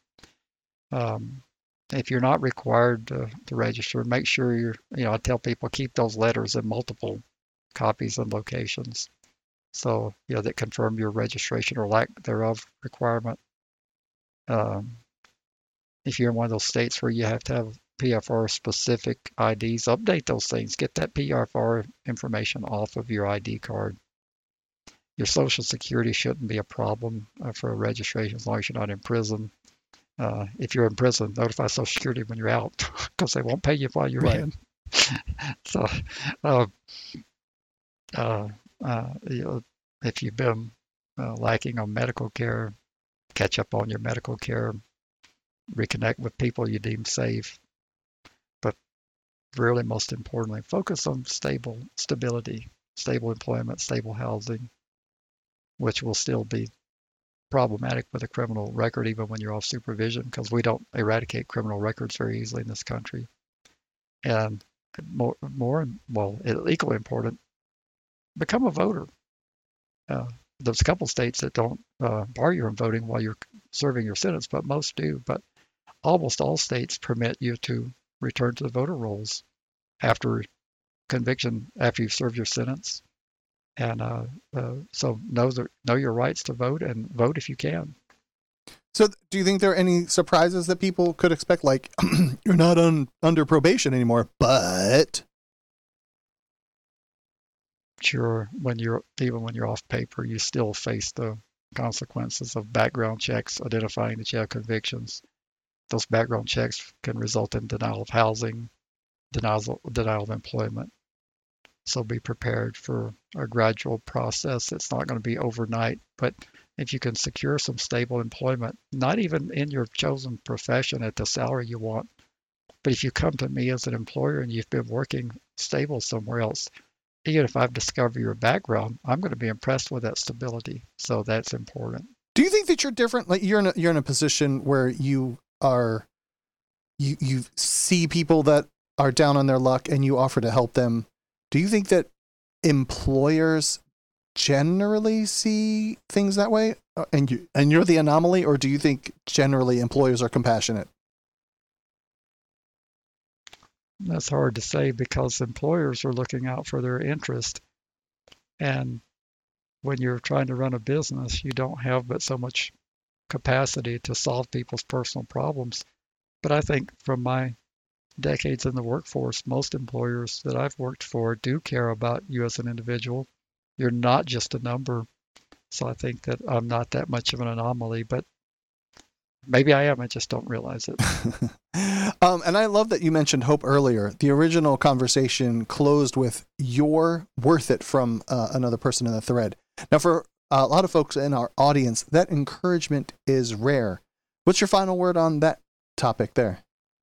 If you're not required to register, make sure I tell people keep those letters in multiple copies and locations. So, that confirm your registration or lack thereof requirement. If you're in one of those states where you have to have PFR specific IDs, update those things. Get that PFR information off of your ID card. Your Social Security shouldn't be a problem for a registration as long as you're not in prison. If you're in prison, notify Social Security when you're out because they won't pay you while you're in. So, if you've been lacking on medical care, catch up on your medical care, reconnect with people you deem safe. But really, most importantly, focus on stability, stable employment, stable housing, which will still be problematic with a criminal record even when you're off supervision, because we don't eradicate criminal records very easily in this country. And equally important, become a voter. There's a couple states that don't bar you from voting while you're serving your sentence, but most do. But almost all states permit you to return to the voter rolls after conviction, after you've served your sentence. And so know your rights to vote and vote if you can. So do you think there are any surprises that people could expect? Like, you're not under probation anymore, but... Sure, even when you're off paper, you still face the consequences of background checks identifying that you have convictions. Those background checks can result in denial of housing, denial of employment. So be prepared for a gradual process. It's not going to be overnight, but if you can secure some stable employment, not even in your chosen profession at the salary you want, but if you come to me as an employer and you've been working stable somewhere else, even if I've discovered your background, I'm going to be impressed with that stability. So that's important. Do you think that you're different? Like you're in a position where you see people that are down on their luck and you offer to help them. Do you think that employers generally see things that way, and you're the anomaly, or do you think generally employers are compassionate? That's hard to say because employers are looking out for their interest. And when you're trying to run a business, you don't have but so much capacity to solve people's personal problems. But I think from my decades in the workforce, most employers that I've worked for do care about you as an individual. You're not just a number. So I think that I'm not that much of an anomaly, but maybe I am. I just don't realize it. And I love that you mentioned hope earlier. The original conversation closed with "you're worth it" from another person in the thread. Now, for a lot of folks in our audience, that encouragement is rare. What's your final word on that topic there?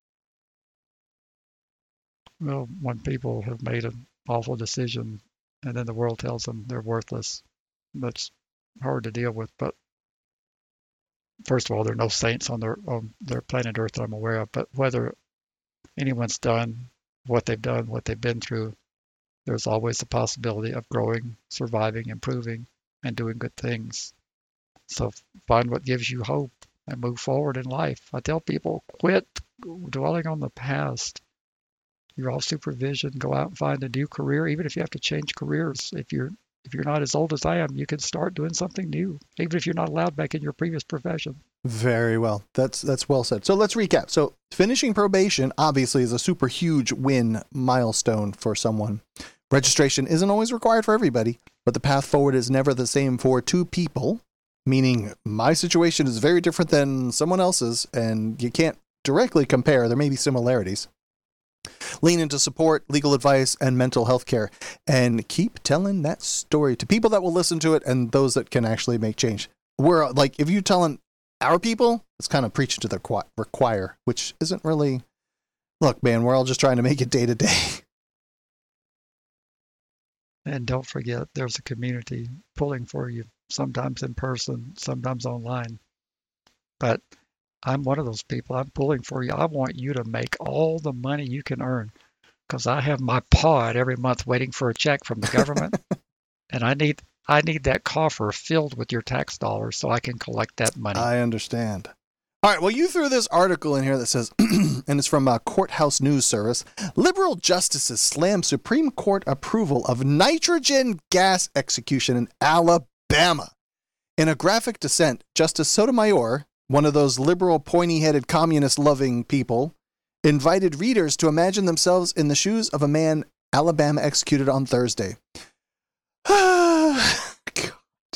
Well, when people have made an awful decision and then the world tells them they're worthless, that's hard to deal with. But first of all, there are no saints on their planet Earth that I'm aware of. But whether anyone's done, what they've been through, there's always the possibility of growing, surviving, improving, and doing good things. So find what gives you hope and move forward in life. I tell people, quit dwelling on the past. You're off supervision. Go out and find a new career, even if you have to change careers. If you're not as old as I am, you can start doing something new, even if you're not allowed back in your previous profession. Very well. That's well said. So let's recap. So finishing probation obviously is a super huge win milestone for someone. Registration isn't always required for everybody, but the path forward is never the same for two people, meaning my situation is very different than someone else's, and you can't directly compare. There may be similarities. Lean into support, legal advice, and mental health care, and keep telling that story to people that will listen to it and those that can actually make change. We're like, if you're telling our people, it's kind of preaching to the choir, which isn't really, look, man, we're all just trying to make it day to day. And don't forget, there's a community pulling for you, sometimes in person, sometimes online. But I'm one of those people. I'm pulling for you. I want you to make all the money you can earn, because I have my pod every month waiting for a check from the government, and I need that coffer filled with your tax dollars so I can collect that money. I understand. All right, well, you threw this article in here that says, and it's from Courthouse News Service, liberal justices slam Supreme Court approval of nitrogen gas execution in Alabama. In a graphic dissent, Justice Sotomayor, one of those liberal, pointy-headed, communist-loving people, invited readers to imagine themselves in the shoes of a man Alabama executed on Thursday. God.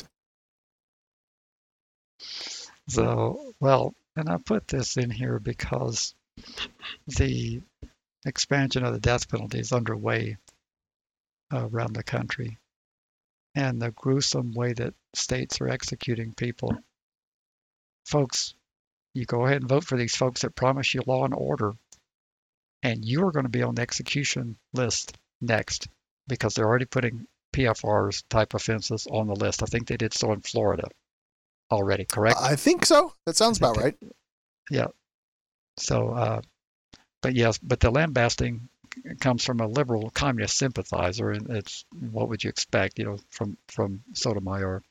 So, well, and I put this in here because the expansion of the death penalty is underway around the country, and the gruesome way that states are executing people. Folks, you go ahead and vote for these folks that promise you law and order, and you are going to be on the execution list next, because they're already putting PFRs type offenses on the list. I think they did so in Florida already, correct? I think so. That sounds about right. Yeah. So, but yes, but the lambasting comes from a liberal communist sympathizer, and it's, what would you expect, from Sotomayor.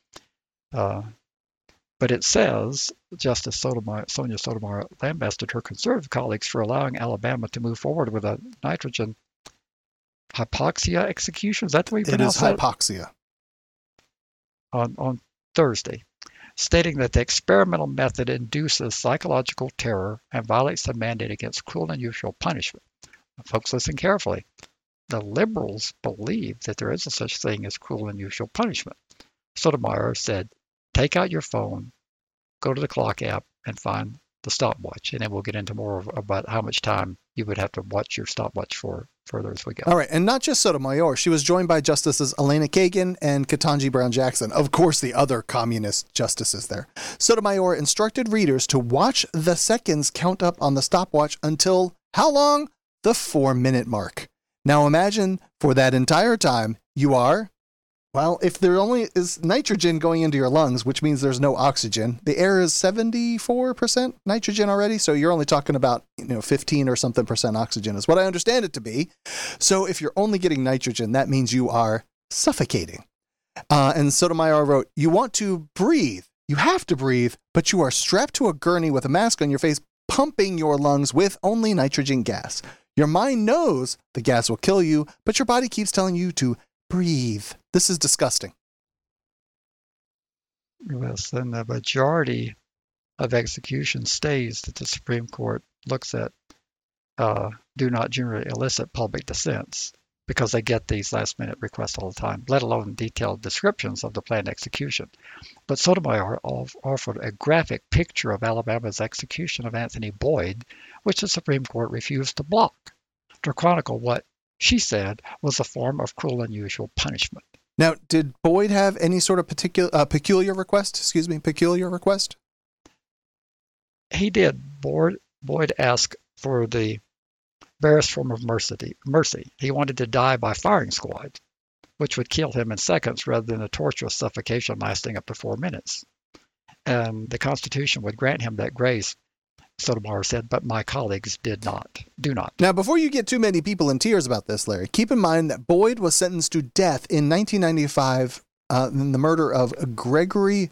But it says Justice Sonia Sotomayor lambasted her conservative colleagues for allowing Alabama to move forward with a nitrogen hypoxia execution. Is that the way you pronounce it? It is hypoxia. On Thursday, stating that the experimental method induces psychological terror and violates the mandate against cruel and unusual punishment. Now, folks, listen carefully. The liberals believe that there is a such thing as cruel and unusual punishment. Sotomayor said, take out your phone, go to the clock app, and find the stopwatch. And then we'll get into more about how much time you would have to watch your stopwatch for further as we go. All right. And not just Sotomayor. She was joined by Justices Elena Kagan and Ketanji Brown Jackson. Of course, the other communist justices there. Sotomayor instructed readers to watch the seconds count up on the stopwatch until how long? The 4-minute mark. Now imagine for that entire time you are, well, if there only is nitrogen going into your lungs, which means there's no oxygen, the air is 74% nitrogen already. So you're only talking about, 15 or something percent oxygen is what I understand it to be. So if you're only getting nitrogen, that means you are suffocating. And Sotomayor wrote, you want to breathe. You have to breathe, but you are strapped to a gurney with a mask on your face, pumping your lungs with only nitrogen gas. Your mind knows the gas will kill you, but your body keeps telling you to breathe. This is disgusting. Yes, and the majority of execution stays that the Supreme Court looks at do not generally elicit public dissents, because they get these last-minute requests all the time, let alone detailed descriptions of the planned execution. But Sotomayor offered a graphic picture of Alabama's execution of Anthony Boyd, which the Supreme Court refused to block, to chronicle what she said was a form of cruel and unusual punishment. Now, did Boyd have any sort of peculiar request? Peculiar request? He did. Boyd asked for the barest form of mercy. He wanted to die by firing squad, which would kill him in seconds rather than a torturous suffocation lasting up to 4 minutes. And the Constitution would grant him that grace, Sotomayor said, but my colleagues do not. Now, before you get too many people in tears about this, Larry, keep in mind that Boyd was sentenced to death in 1995 in the murder of Gregory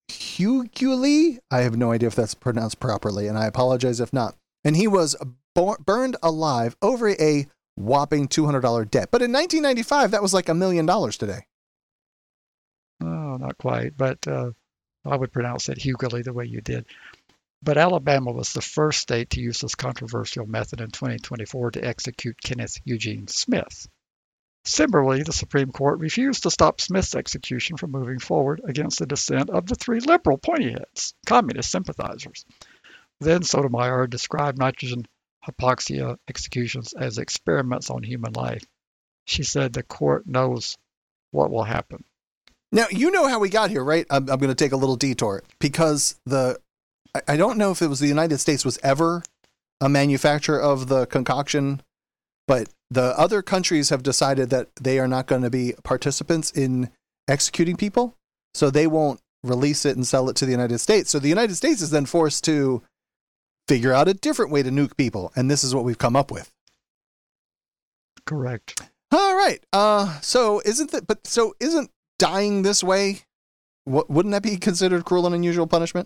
Hughley. I have no idea if that's pronounced properly, and I apologize if not. And he was burned alive over a whopping $200 debt. But in 1995, that was like $1 million today. Oh, not quite, but I would pronounce it Hughley the way you did. But Alabama was the first state to use this controversial method in 2024 to execute Kenneth Eugene Smith. Similarly, the Supreme Court refused to stop Smith's execution from moving forward against the dissent of the 3 liberal pointy heads, communist sympathizers. Then Sotomayor described nitrogen hypoxia executions as experiments on human life. She said the court knows what will happen. Now, you know how we got here, right? I'm going to take a little detour because I don't know if it was the United States was ever a manufacturer of the concoction, but the other countries have decided that they are not going to be participants in executing people, so they won't release it and sell it to the United States. So the United States is then forced to figure out a different way to nuke people, and this is what we've come up with. Correct. All right. So isn't dying this way, wouldn't that be considered cruel and unusual punishment?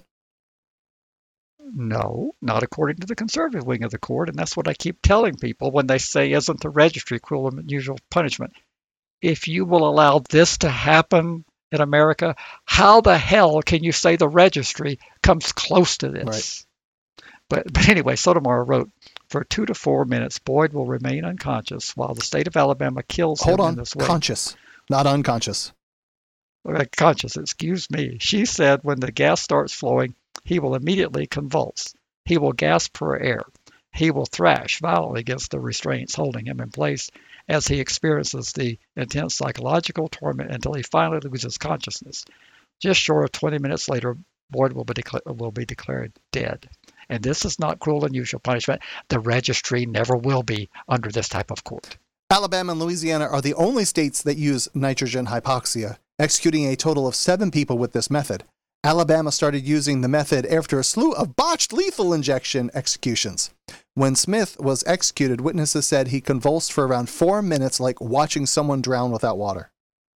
No, not according to the conservative wing of the court, and that's what I keep telling people when they say, isn't the registry cruel and unusual punishment? If you will allow this to happen in America, how the hell can you say the registry comes close to this? Right. But anyway, Sotomayor wrote, for 2 to 4 minutes, Boyd will remain unconscious while the state of Alabama kills him in this way. Conscious, not unconscious. Conscious, excuse me. She said when the gas starts flowing, he will immediately convulse. He will gasp for air. He will thrash violently against the restraints holding him in place as he experiences the intense psychological torment until he finally loses consciousness. Just short of 20 minutes later, Boyd will be declared dead. And this is not cruel and unusual punishment. The registry never will be under this type of court. Alabama and Louisiana are the only states that use nitrogen hypoxia, executing a total of 7 people with this method. Alabama started using the method after a slew of botched lethal injection executions. When Smith was executed, witnesses said he convulsed for around 4 minutes like watching someone drown without water.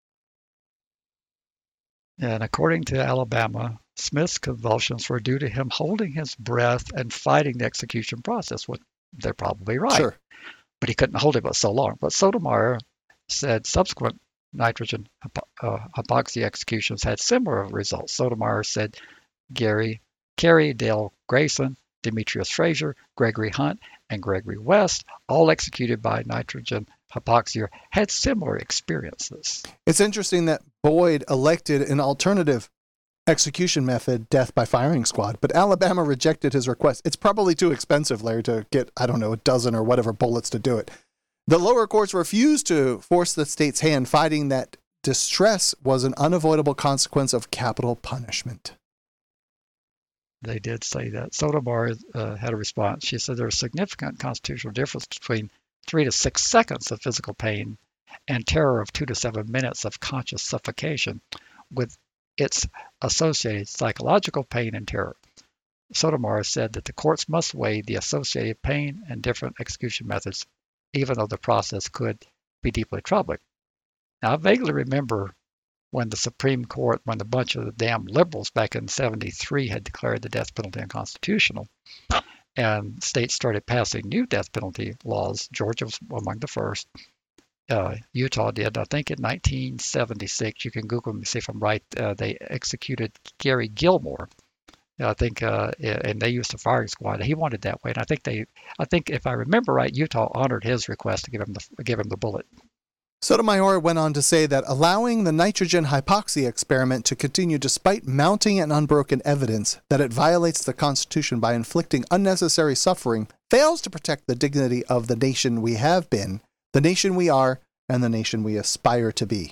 And according to Alabama, Smith's convulsions were due to him holding his breath and fighting the execution process. Well, they're probably right. Sure. But he couldn't hold it for so long. But Sotomayor said subsequent nitrogen hypoxia executions had similar results. Sotomayor said Carrie Dale Grayson, Demetrius Frazier, Gregory Hunt, and Gregory West, all executed by nitrogen hypoxia, had similar experiences. It's interesting that Boyd elected an alternative execution method, death by firing squad, but Alabama rejected his request. It's probably too expensive, Larry, to get, I don't know, a dozen or whatever bullets to do it. The lower courts refused to force the state's hand, finding that distress was an unavoidable consequence of capital punishment. They did say that. Sotomayor had a response. She said there's a significant constitutional difference between 3 to 6 seconds of physical pain and terror of 2 to 7 minutes of conscious suffocation with its associated psychological pain and terror. Sotomayor said that the courts must weigh the associated pain and different execution methods, even though the process could be deeply troubling. Now, I vaguely remember when the Supreme Court, when a bunch of the damn liberals back in 73 had declared the death penalty unconstitutional, and states started passing new death penalty laws. Georgia was among the first. Utah did, I think in 1976. You can Google me, see if I'm right. They executed Gary Gilmore. I think, and they used a firing squad. He wanted that way, and I think if I remember right, Utah honored his request to give him the bullet. Sotomayor went on to say that allowing the nitrogen hypoxia experiment to continue despite mounting and unbroken evidence that it violates the Constitution by inflicting unnecessary suffering fails to protect the dignity of the nation we have been, the nation we are, and the nation we aspire to be.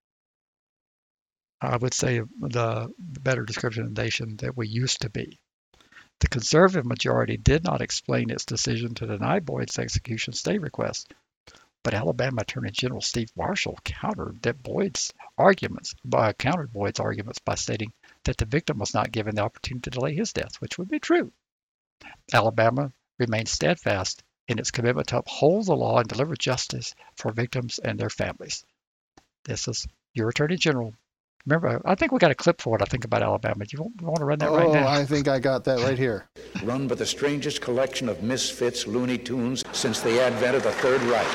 I would say the better description of the nation that we used to be. The conservative majority did not explain its decision to deny Boyd's execution stay request, but Alabama Attorney General Steve Marshall countered Boyd's arguments by stating that the victim was not given the opportunity to delay his death, which would be true. Alabama remains steadfast in its commitment to uphold the law and deliver justice for victims and their families. This is your Attorney General, Remember, I think we got a clip for it, I think, about Alabama. Do you want to run that right now? I think I got that right here. Run by the strangest collection of misfits, Looney Tunes, since the advent of the Third Reich.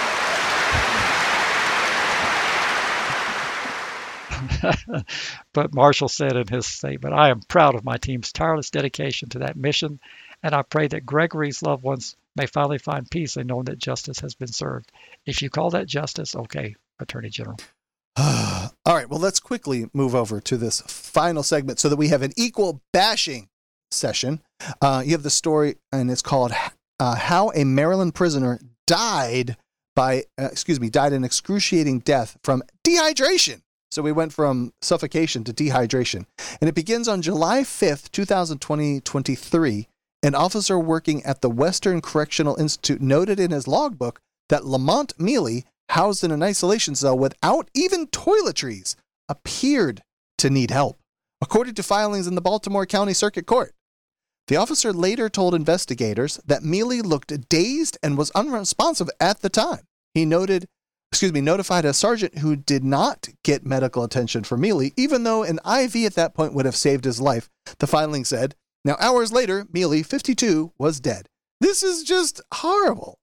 But Marshall said in his statement, I am proud of my team's tireless dedication to that mission, and I pray that Gregory's loved ones may finally find peace in knowing that justice has been served. If you call that justice, okay, Attorney General. All right, well, let's quickly move over to this final segment so that we have an equal bashing session. You have the story, and it's called How a Maryland Prisoner Died an Excruciating Death from Dehydration. So we went from suffocation to dehydration. And it begins on July 5th, 2023. An officer working at the Western Correctional Institute noted in his logbook that Lamont Mealy, housed in an isolation cell without even toiletries, appeared to need help, according to filings in the Baltimore County Circuit Court. The officer later told investigators that Mealy looked dazed and was unresponsive at the time. He notified a sergeant who did not get medical attention for Mealy, even though an IV at that point would have saved his life. The filing said, now hours later, Mealy, 52, was dead. This is just horrible.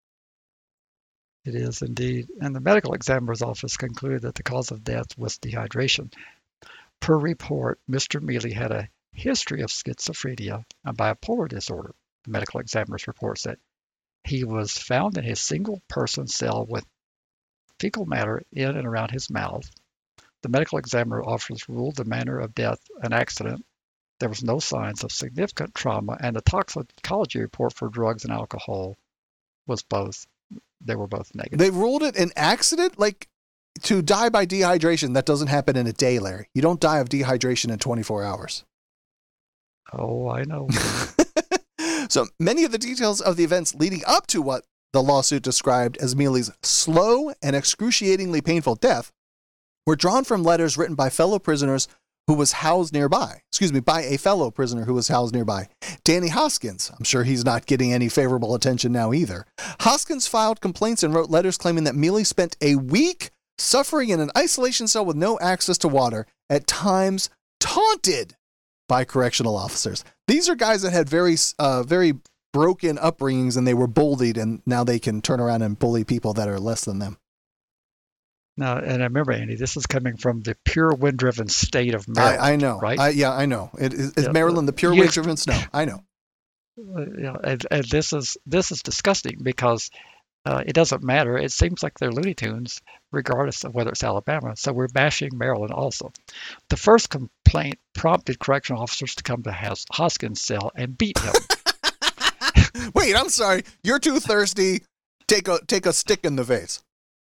It is indeed. And the medical examiner's office concluded that the cause of death was dehydration. Per report, Mr. Mealy had a history of schizophrenia and bipolar disorder. The medical examiner's report said he was found in his single-person cell with fecal matter in and around his mouth. The medical examiner office ruled the manner of death an accident. There was no signs of significant trauma, and the toxicology report for drugs and alcohol they were both negative. They ruled it an accident? Like, to die by dehydration, that doesn't happen in a day, Larry. You don't die of dehydration in 24 hours. Oh, I know. So many of the details of the events leading up to what the lawsuit described as Mealy's slow and excruciatingly painful death were drawn from letters written by fellow prisoners who was housed nearby. By a fellow prisoner who was housed nearby. Danny Hoskins. I'm sure he's not getting any favorable attention now either. Hoskins filed complaints and wrote letters claiming that Mealy spent a week suffering in an isolation cell with no access to water, at times taunted by correctional officers. These are guys that had very broken upbringings, and they were bullied, and now they can turn around and bully people that are less than them. Now, and I remember, Andy, this is coming from the pure wind-driven state of Maryland. I know, right? I know. Is Maryland the pure wind-driven snow? I know. And this is disgusting because it doesn't matter. It seems like they're Looney Tunes, regardless of whether it's Alabama. So we're bashing Maryland also. The first complaint prompted correctional officers to come to Hoskins' cell and beat him. Wait, I'm sorry. You're too thirsty. Take a stick in the face.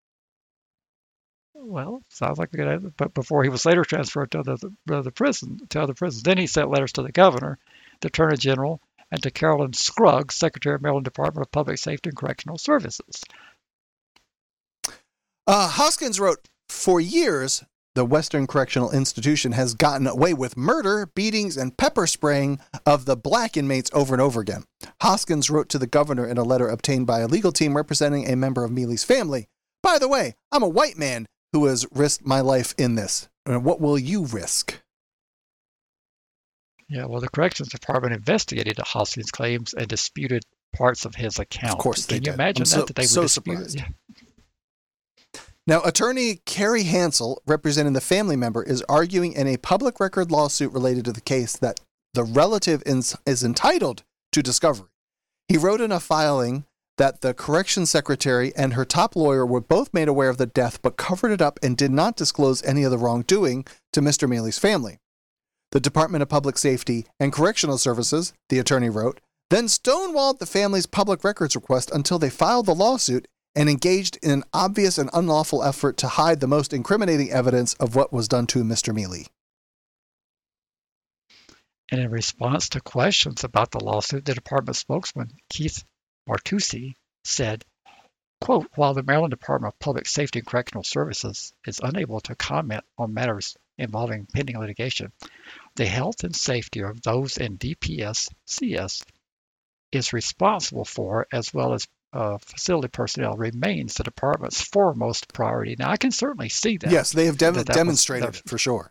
Well, sounds like a good idea. But before he was later transferred to other prisons. Then he sent letters to the governor, the attorney general, and to Carolyn Scruggs, Secretary of Maryland Department of Public Safety and Correctional Services. Hoskins wrote, for years, the Western Correctional Institution has gotten away with murder, beatings, and pepper spraying of the black inmates over and over again. Hoskins wrote to the governor in a letter obtained by a legal team representing a member of Mealy's family. By the way, I'm a white man who has risked my life in this. What will you risk? Yeah, well, the Corrections Department investigated Hoskins' claims and disputed parts of his account. Of course they did. Can you imagine that they would dispute surprised. it? Now, attorney Carrie Hansel, representing the family member, is arguing in a public record lawsuit related to the case that the relative is entitled to discovery. He wrote in a filing that the corrections secretary and her top lawyer were both made aware of the death but covered it up and did not disclose any of the wrongdoing to Mr. Mealy's family. The Department of Public Safety and Correctional Services, the attorney wrote, then stonewalled the family's public records request until they filed the lawsuit and engaged in an obvious and unlawful effort to hide the most incriminating evidence of what was done to Mr. Mealy. And in response to questions about the lawsuit, the department spokesman, Keith Martucci, said, quote, while the Maryland Department of Public Safety and Correctional Services is unable to comment on matters involving pending litigation, the health and safety of those in DPS-CS is responsible for, as well as facility personnel remains the department's foremost priority. Now, I can certainly see that. Yes, they have that demonstrated it for sure.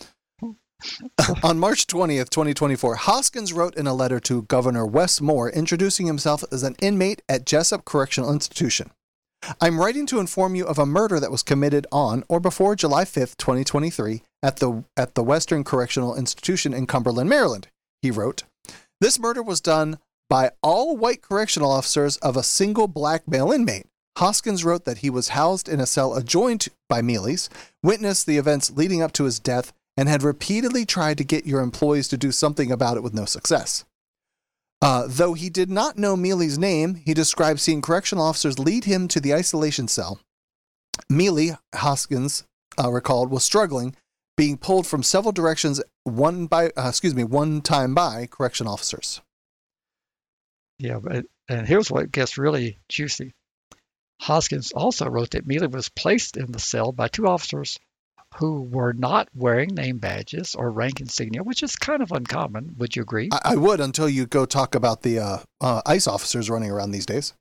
On March 20th, 2024, Hoskins wrote in a letter to Governor Wes Moore introducing himself as an inmate at Jessup Correctional Institution. I'm writing to inform you of a murder that was committed on or before July 5th, 2023 at the Western Correctional Institution in Cumberland, Maryland, he wrote. This murder was done by all white correctional officers of a single black male inmate. Hoskins wrote that he was housed in a cell adjoined by Mealy's, witnessed the events leading up to his death, and had repeatedly tried to get your employees to do something about it with no success. Though he did not know Mealy's name, he described seeing correctional officers lead him to the isolation cell. Mealy, Hoskins recalled, was struggling, being pulled from several directions one time by correction officers. Yeah, and here's what gets really juicy. Hoskins also wrote that Mealy was placed in the cell by two officers who were not wearing name badges or rank insignia, which is kind of uncommon. Would you agree? I would, until you go talk about the ICE officers running around these days.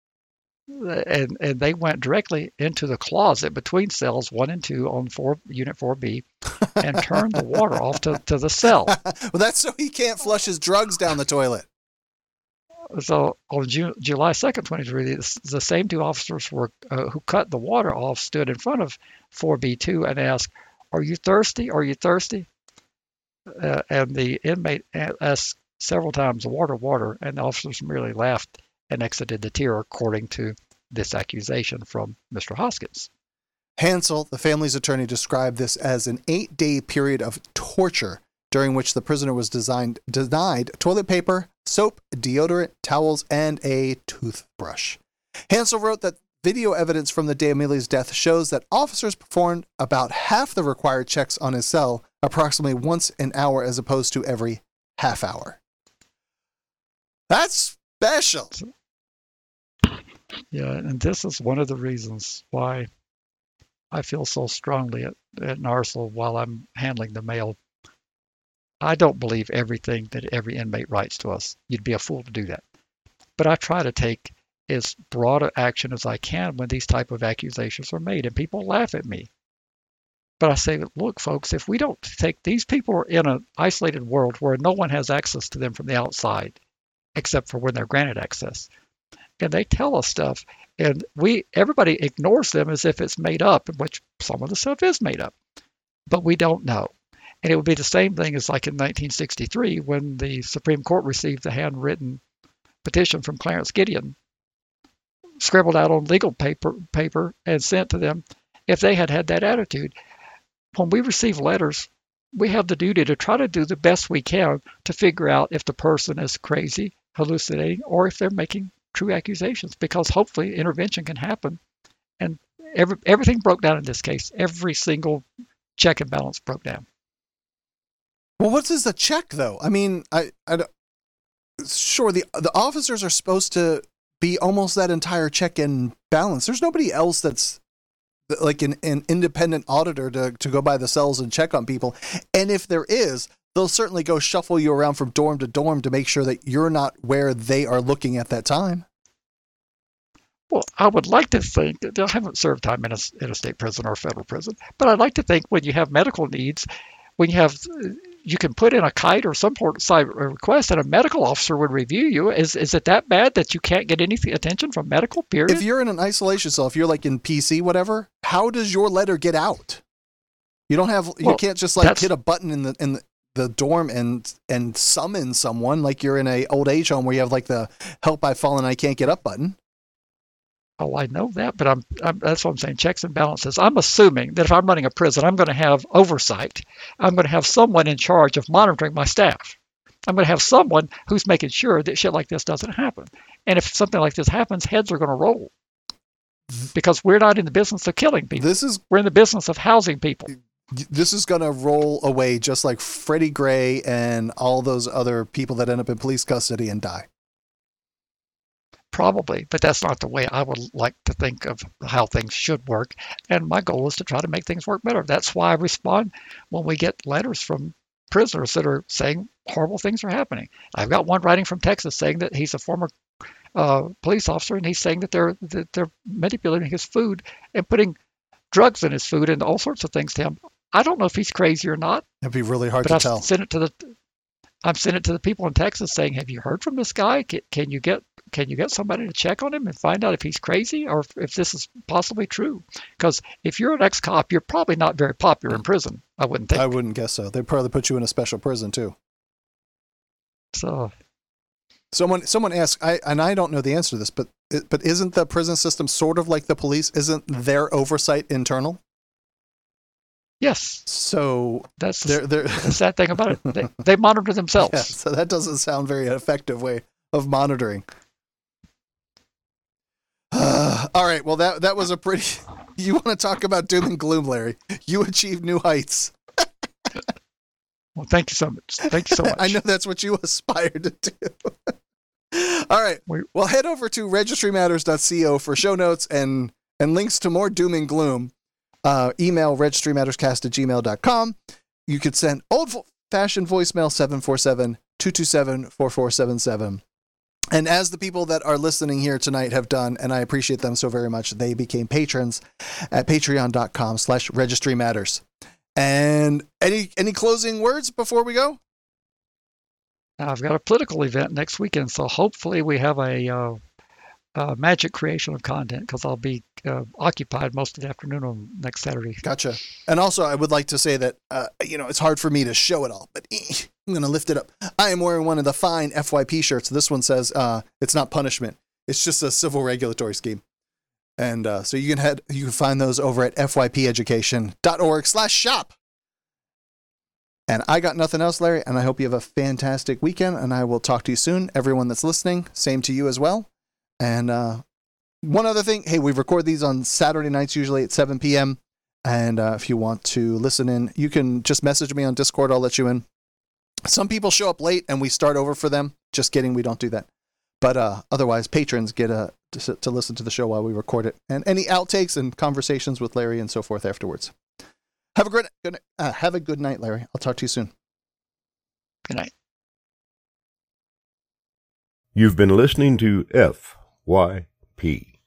And they went directly into the closet between cells 1 and 2 on Unit 4B and turned the water off to the cell. Well, that's so he can't flush his drugs down the toilet. So on July 2nd, 2023, the same two officers who cut the water off stood in front of 4B2 and asked, "Are you thirsty? Are you thirsty?" And the inmate asked several times, water, and the officers merely laughed and exited the tier, according to this accusation from Mr. Hoskins. Hansel, the family's attorney, described this as an 8-day period of torture during which the prisoner was denied toilet paper, soap, deodorant, towels, and a toothbrush. Hansel wrote that video evidence from the day of Mealy's death shows that officers performed about half the required checks on his cell, approximately once an hour as opposed to every half hour. That's special. Yeah, and this is one of the reasons why I feel so strongly at NARSL while I'm handling the mail. I don't believe everything that every inmate writes to us. You'd be a fool to do that. But I try to take as broad an action as I can when these type of accusations are made, and people laugh at me. But I say, look, folks, if we don't take these people are in an isolated world where no one has access to them from the outside, except for when they're granted access, and they tell us stuff, and everybody ignores them as if it's made up, which some of the stuff is made up, but we don't know. And it would be the same thing as like in 1963 when the Supreme Court received the handwritten petition from Clarence Gideon, scribbled out on legal paper and sent to them. If they had had that attitude, when we receive letters, we have the duty to try to do the best we can to figure out if the person is crazy, hallucinating, or if they're making true accusations, because hopefully intervention can happen. And everything broke down in this case. Every single check and balance broke down. Well, what is the check, though? I mean, sure, the officers are supposed to be almost that entire check and balance. There's nobody else that's like an independent auditor to go by the cells and check on people. And if there is, they'll certainly go shuffle you around from dorm to dorm to make sure that you're not where they are looking at that time. Well, I would like to think that I haven't served time in a state prison or a federal prison, but I'd like to think when you have medical needs, when you can put in a kite or some sort of request and a medical officer would review you. Is it that bad that you can't get any attention from medical, period? If you're in an isolation cell, if you're like in PC, whatever, how does your letter get out? You don't have, you can't just like hit a button in the dorm and summon someone like you're in a old age home where you have like the help I've fallen, I can't get up button. Oh, I know that, but that's what I'm saying, checks and balances. I'm assuming that if I'm running a prison, I'm going to have oversight. I'm going to have someone in charge of monitoring my staff. I'm going to have someone who's making sure that shit like this doesn't happen. And if something like this happens, heads are going to roll. Because we're not in the business of killing people. We're in the business of housing people. This is going to roll away just like Freddie Gray and all those other people that end up in police custody and die. Probably, but that's not the way I would like to think of how things should work. And my goal is to try to make things work better. That's why I respond when we get letters from prisoners that are saying horrible things are happening. I've got one writing from Texas saying that he's a former police officer, and he's saying that they're manipulating his food and putting drugs in his food and all sorts of things to him. I don't know if he's crazy or not, It'd be really hard but to I've tell. sent it to the people in Texas saying, have you heard from this guy? Can you get somebody to check on him and find out if he's crazy or if this is possibly true? Because if you're an ex-cop, you're probably not very popular in prison, I wouldn't think. I wouldn't guess so. They'd probably put you in a special prison too. So Someone asked, I don't know the answer to this, but isn't the prison system sort of like the police? Isn't their oversight internal? yes, So that's they're the sad thing about it. They monitor themselves. yeah, so that doesn't sound very effective way of monitoring. All right, well that was a pretty. You want to talk about doom and gloom, Larry? You achieved new heights. Well, thank you so much. Thank you so much. I know that's what you aspire to do. All right. Well, head over to registrymatters.co for show notes and links to more doom and gloom. Email registrymatterscast@gmail.com. You could send old-fashioned voicemail 747-227-4477. And as the people that are listening here tonight have done, and I appreciate them so very much, they became patrons at patreon.com/registrymatters. And any closing words before we go? I've got a political event next weekend, so hopefully we have a magic creation of content because I'll be occupied most of the afternoon on next Saturday. Gotcha. And also, I would like to say that, it's hard for me to show it all, but I'm going to lift it up. I am wearing one of the fine FYP shirts. This one says it's not punishment. It's just a civil regulatory scheme. And so you can find those over at fypeducation.org/shop. And I got nothing else, Larry, and I hope you have a fantastic weekend, and I will talk to you soon. Everyone that's listening, same to you as well. And one other thing, hey, we record these on Saturday nights, usually at 7 p.m. And if you want to listen in, you can just message me on Discord. I'll let you in. Some people show up late, and we start over for them. Just kidding, we don't do that. But otherwise, patrons get to listen to the show while we record it, and any outtakes and conversations with Larry and so forth afterwards. Have a good night, Larry. I'll talk to you soon. Good night. You've been listening to FYP.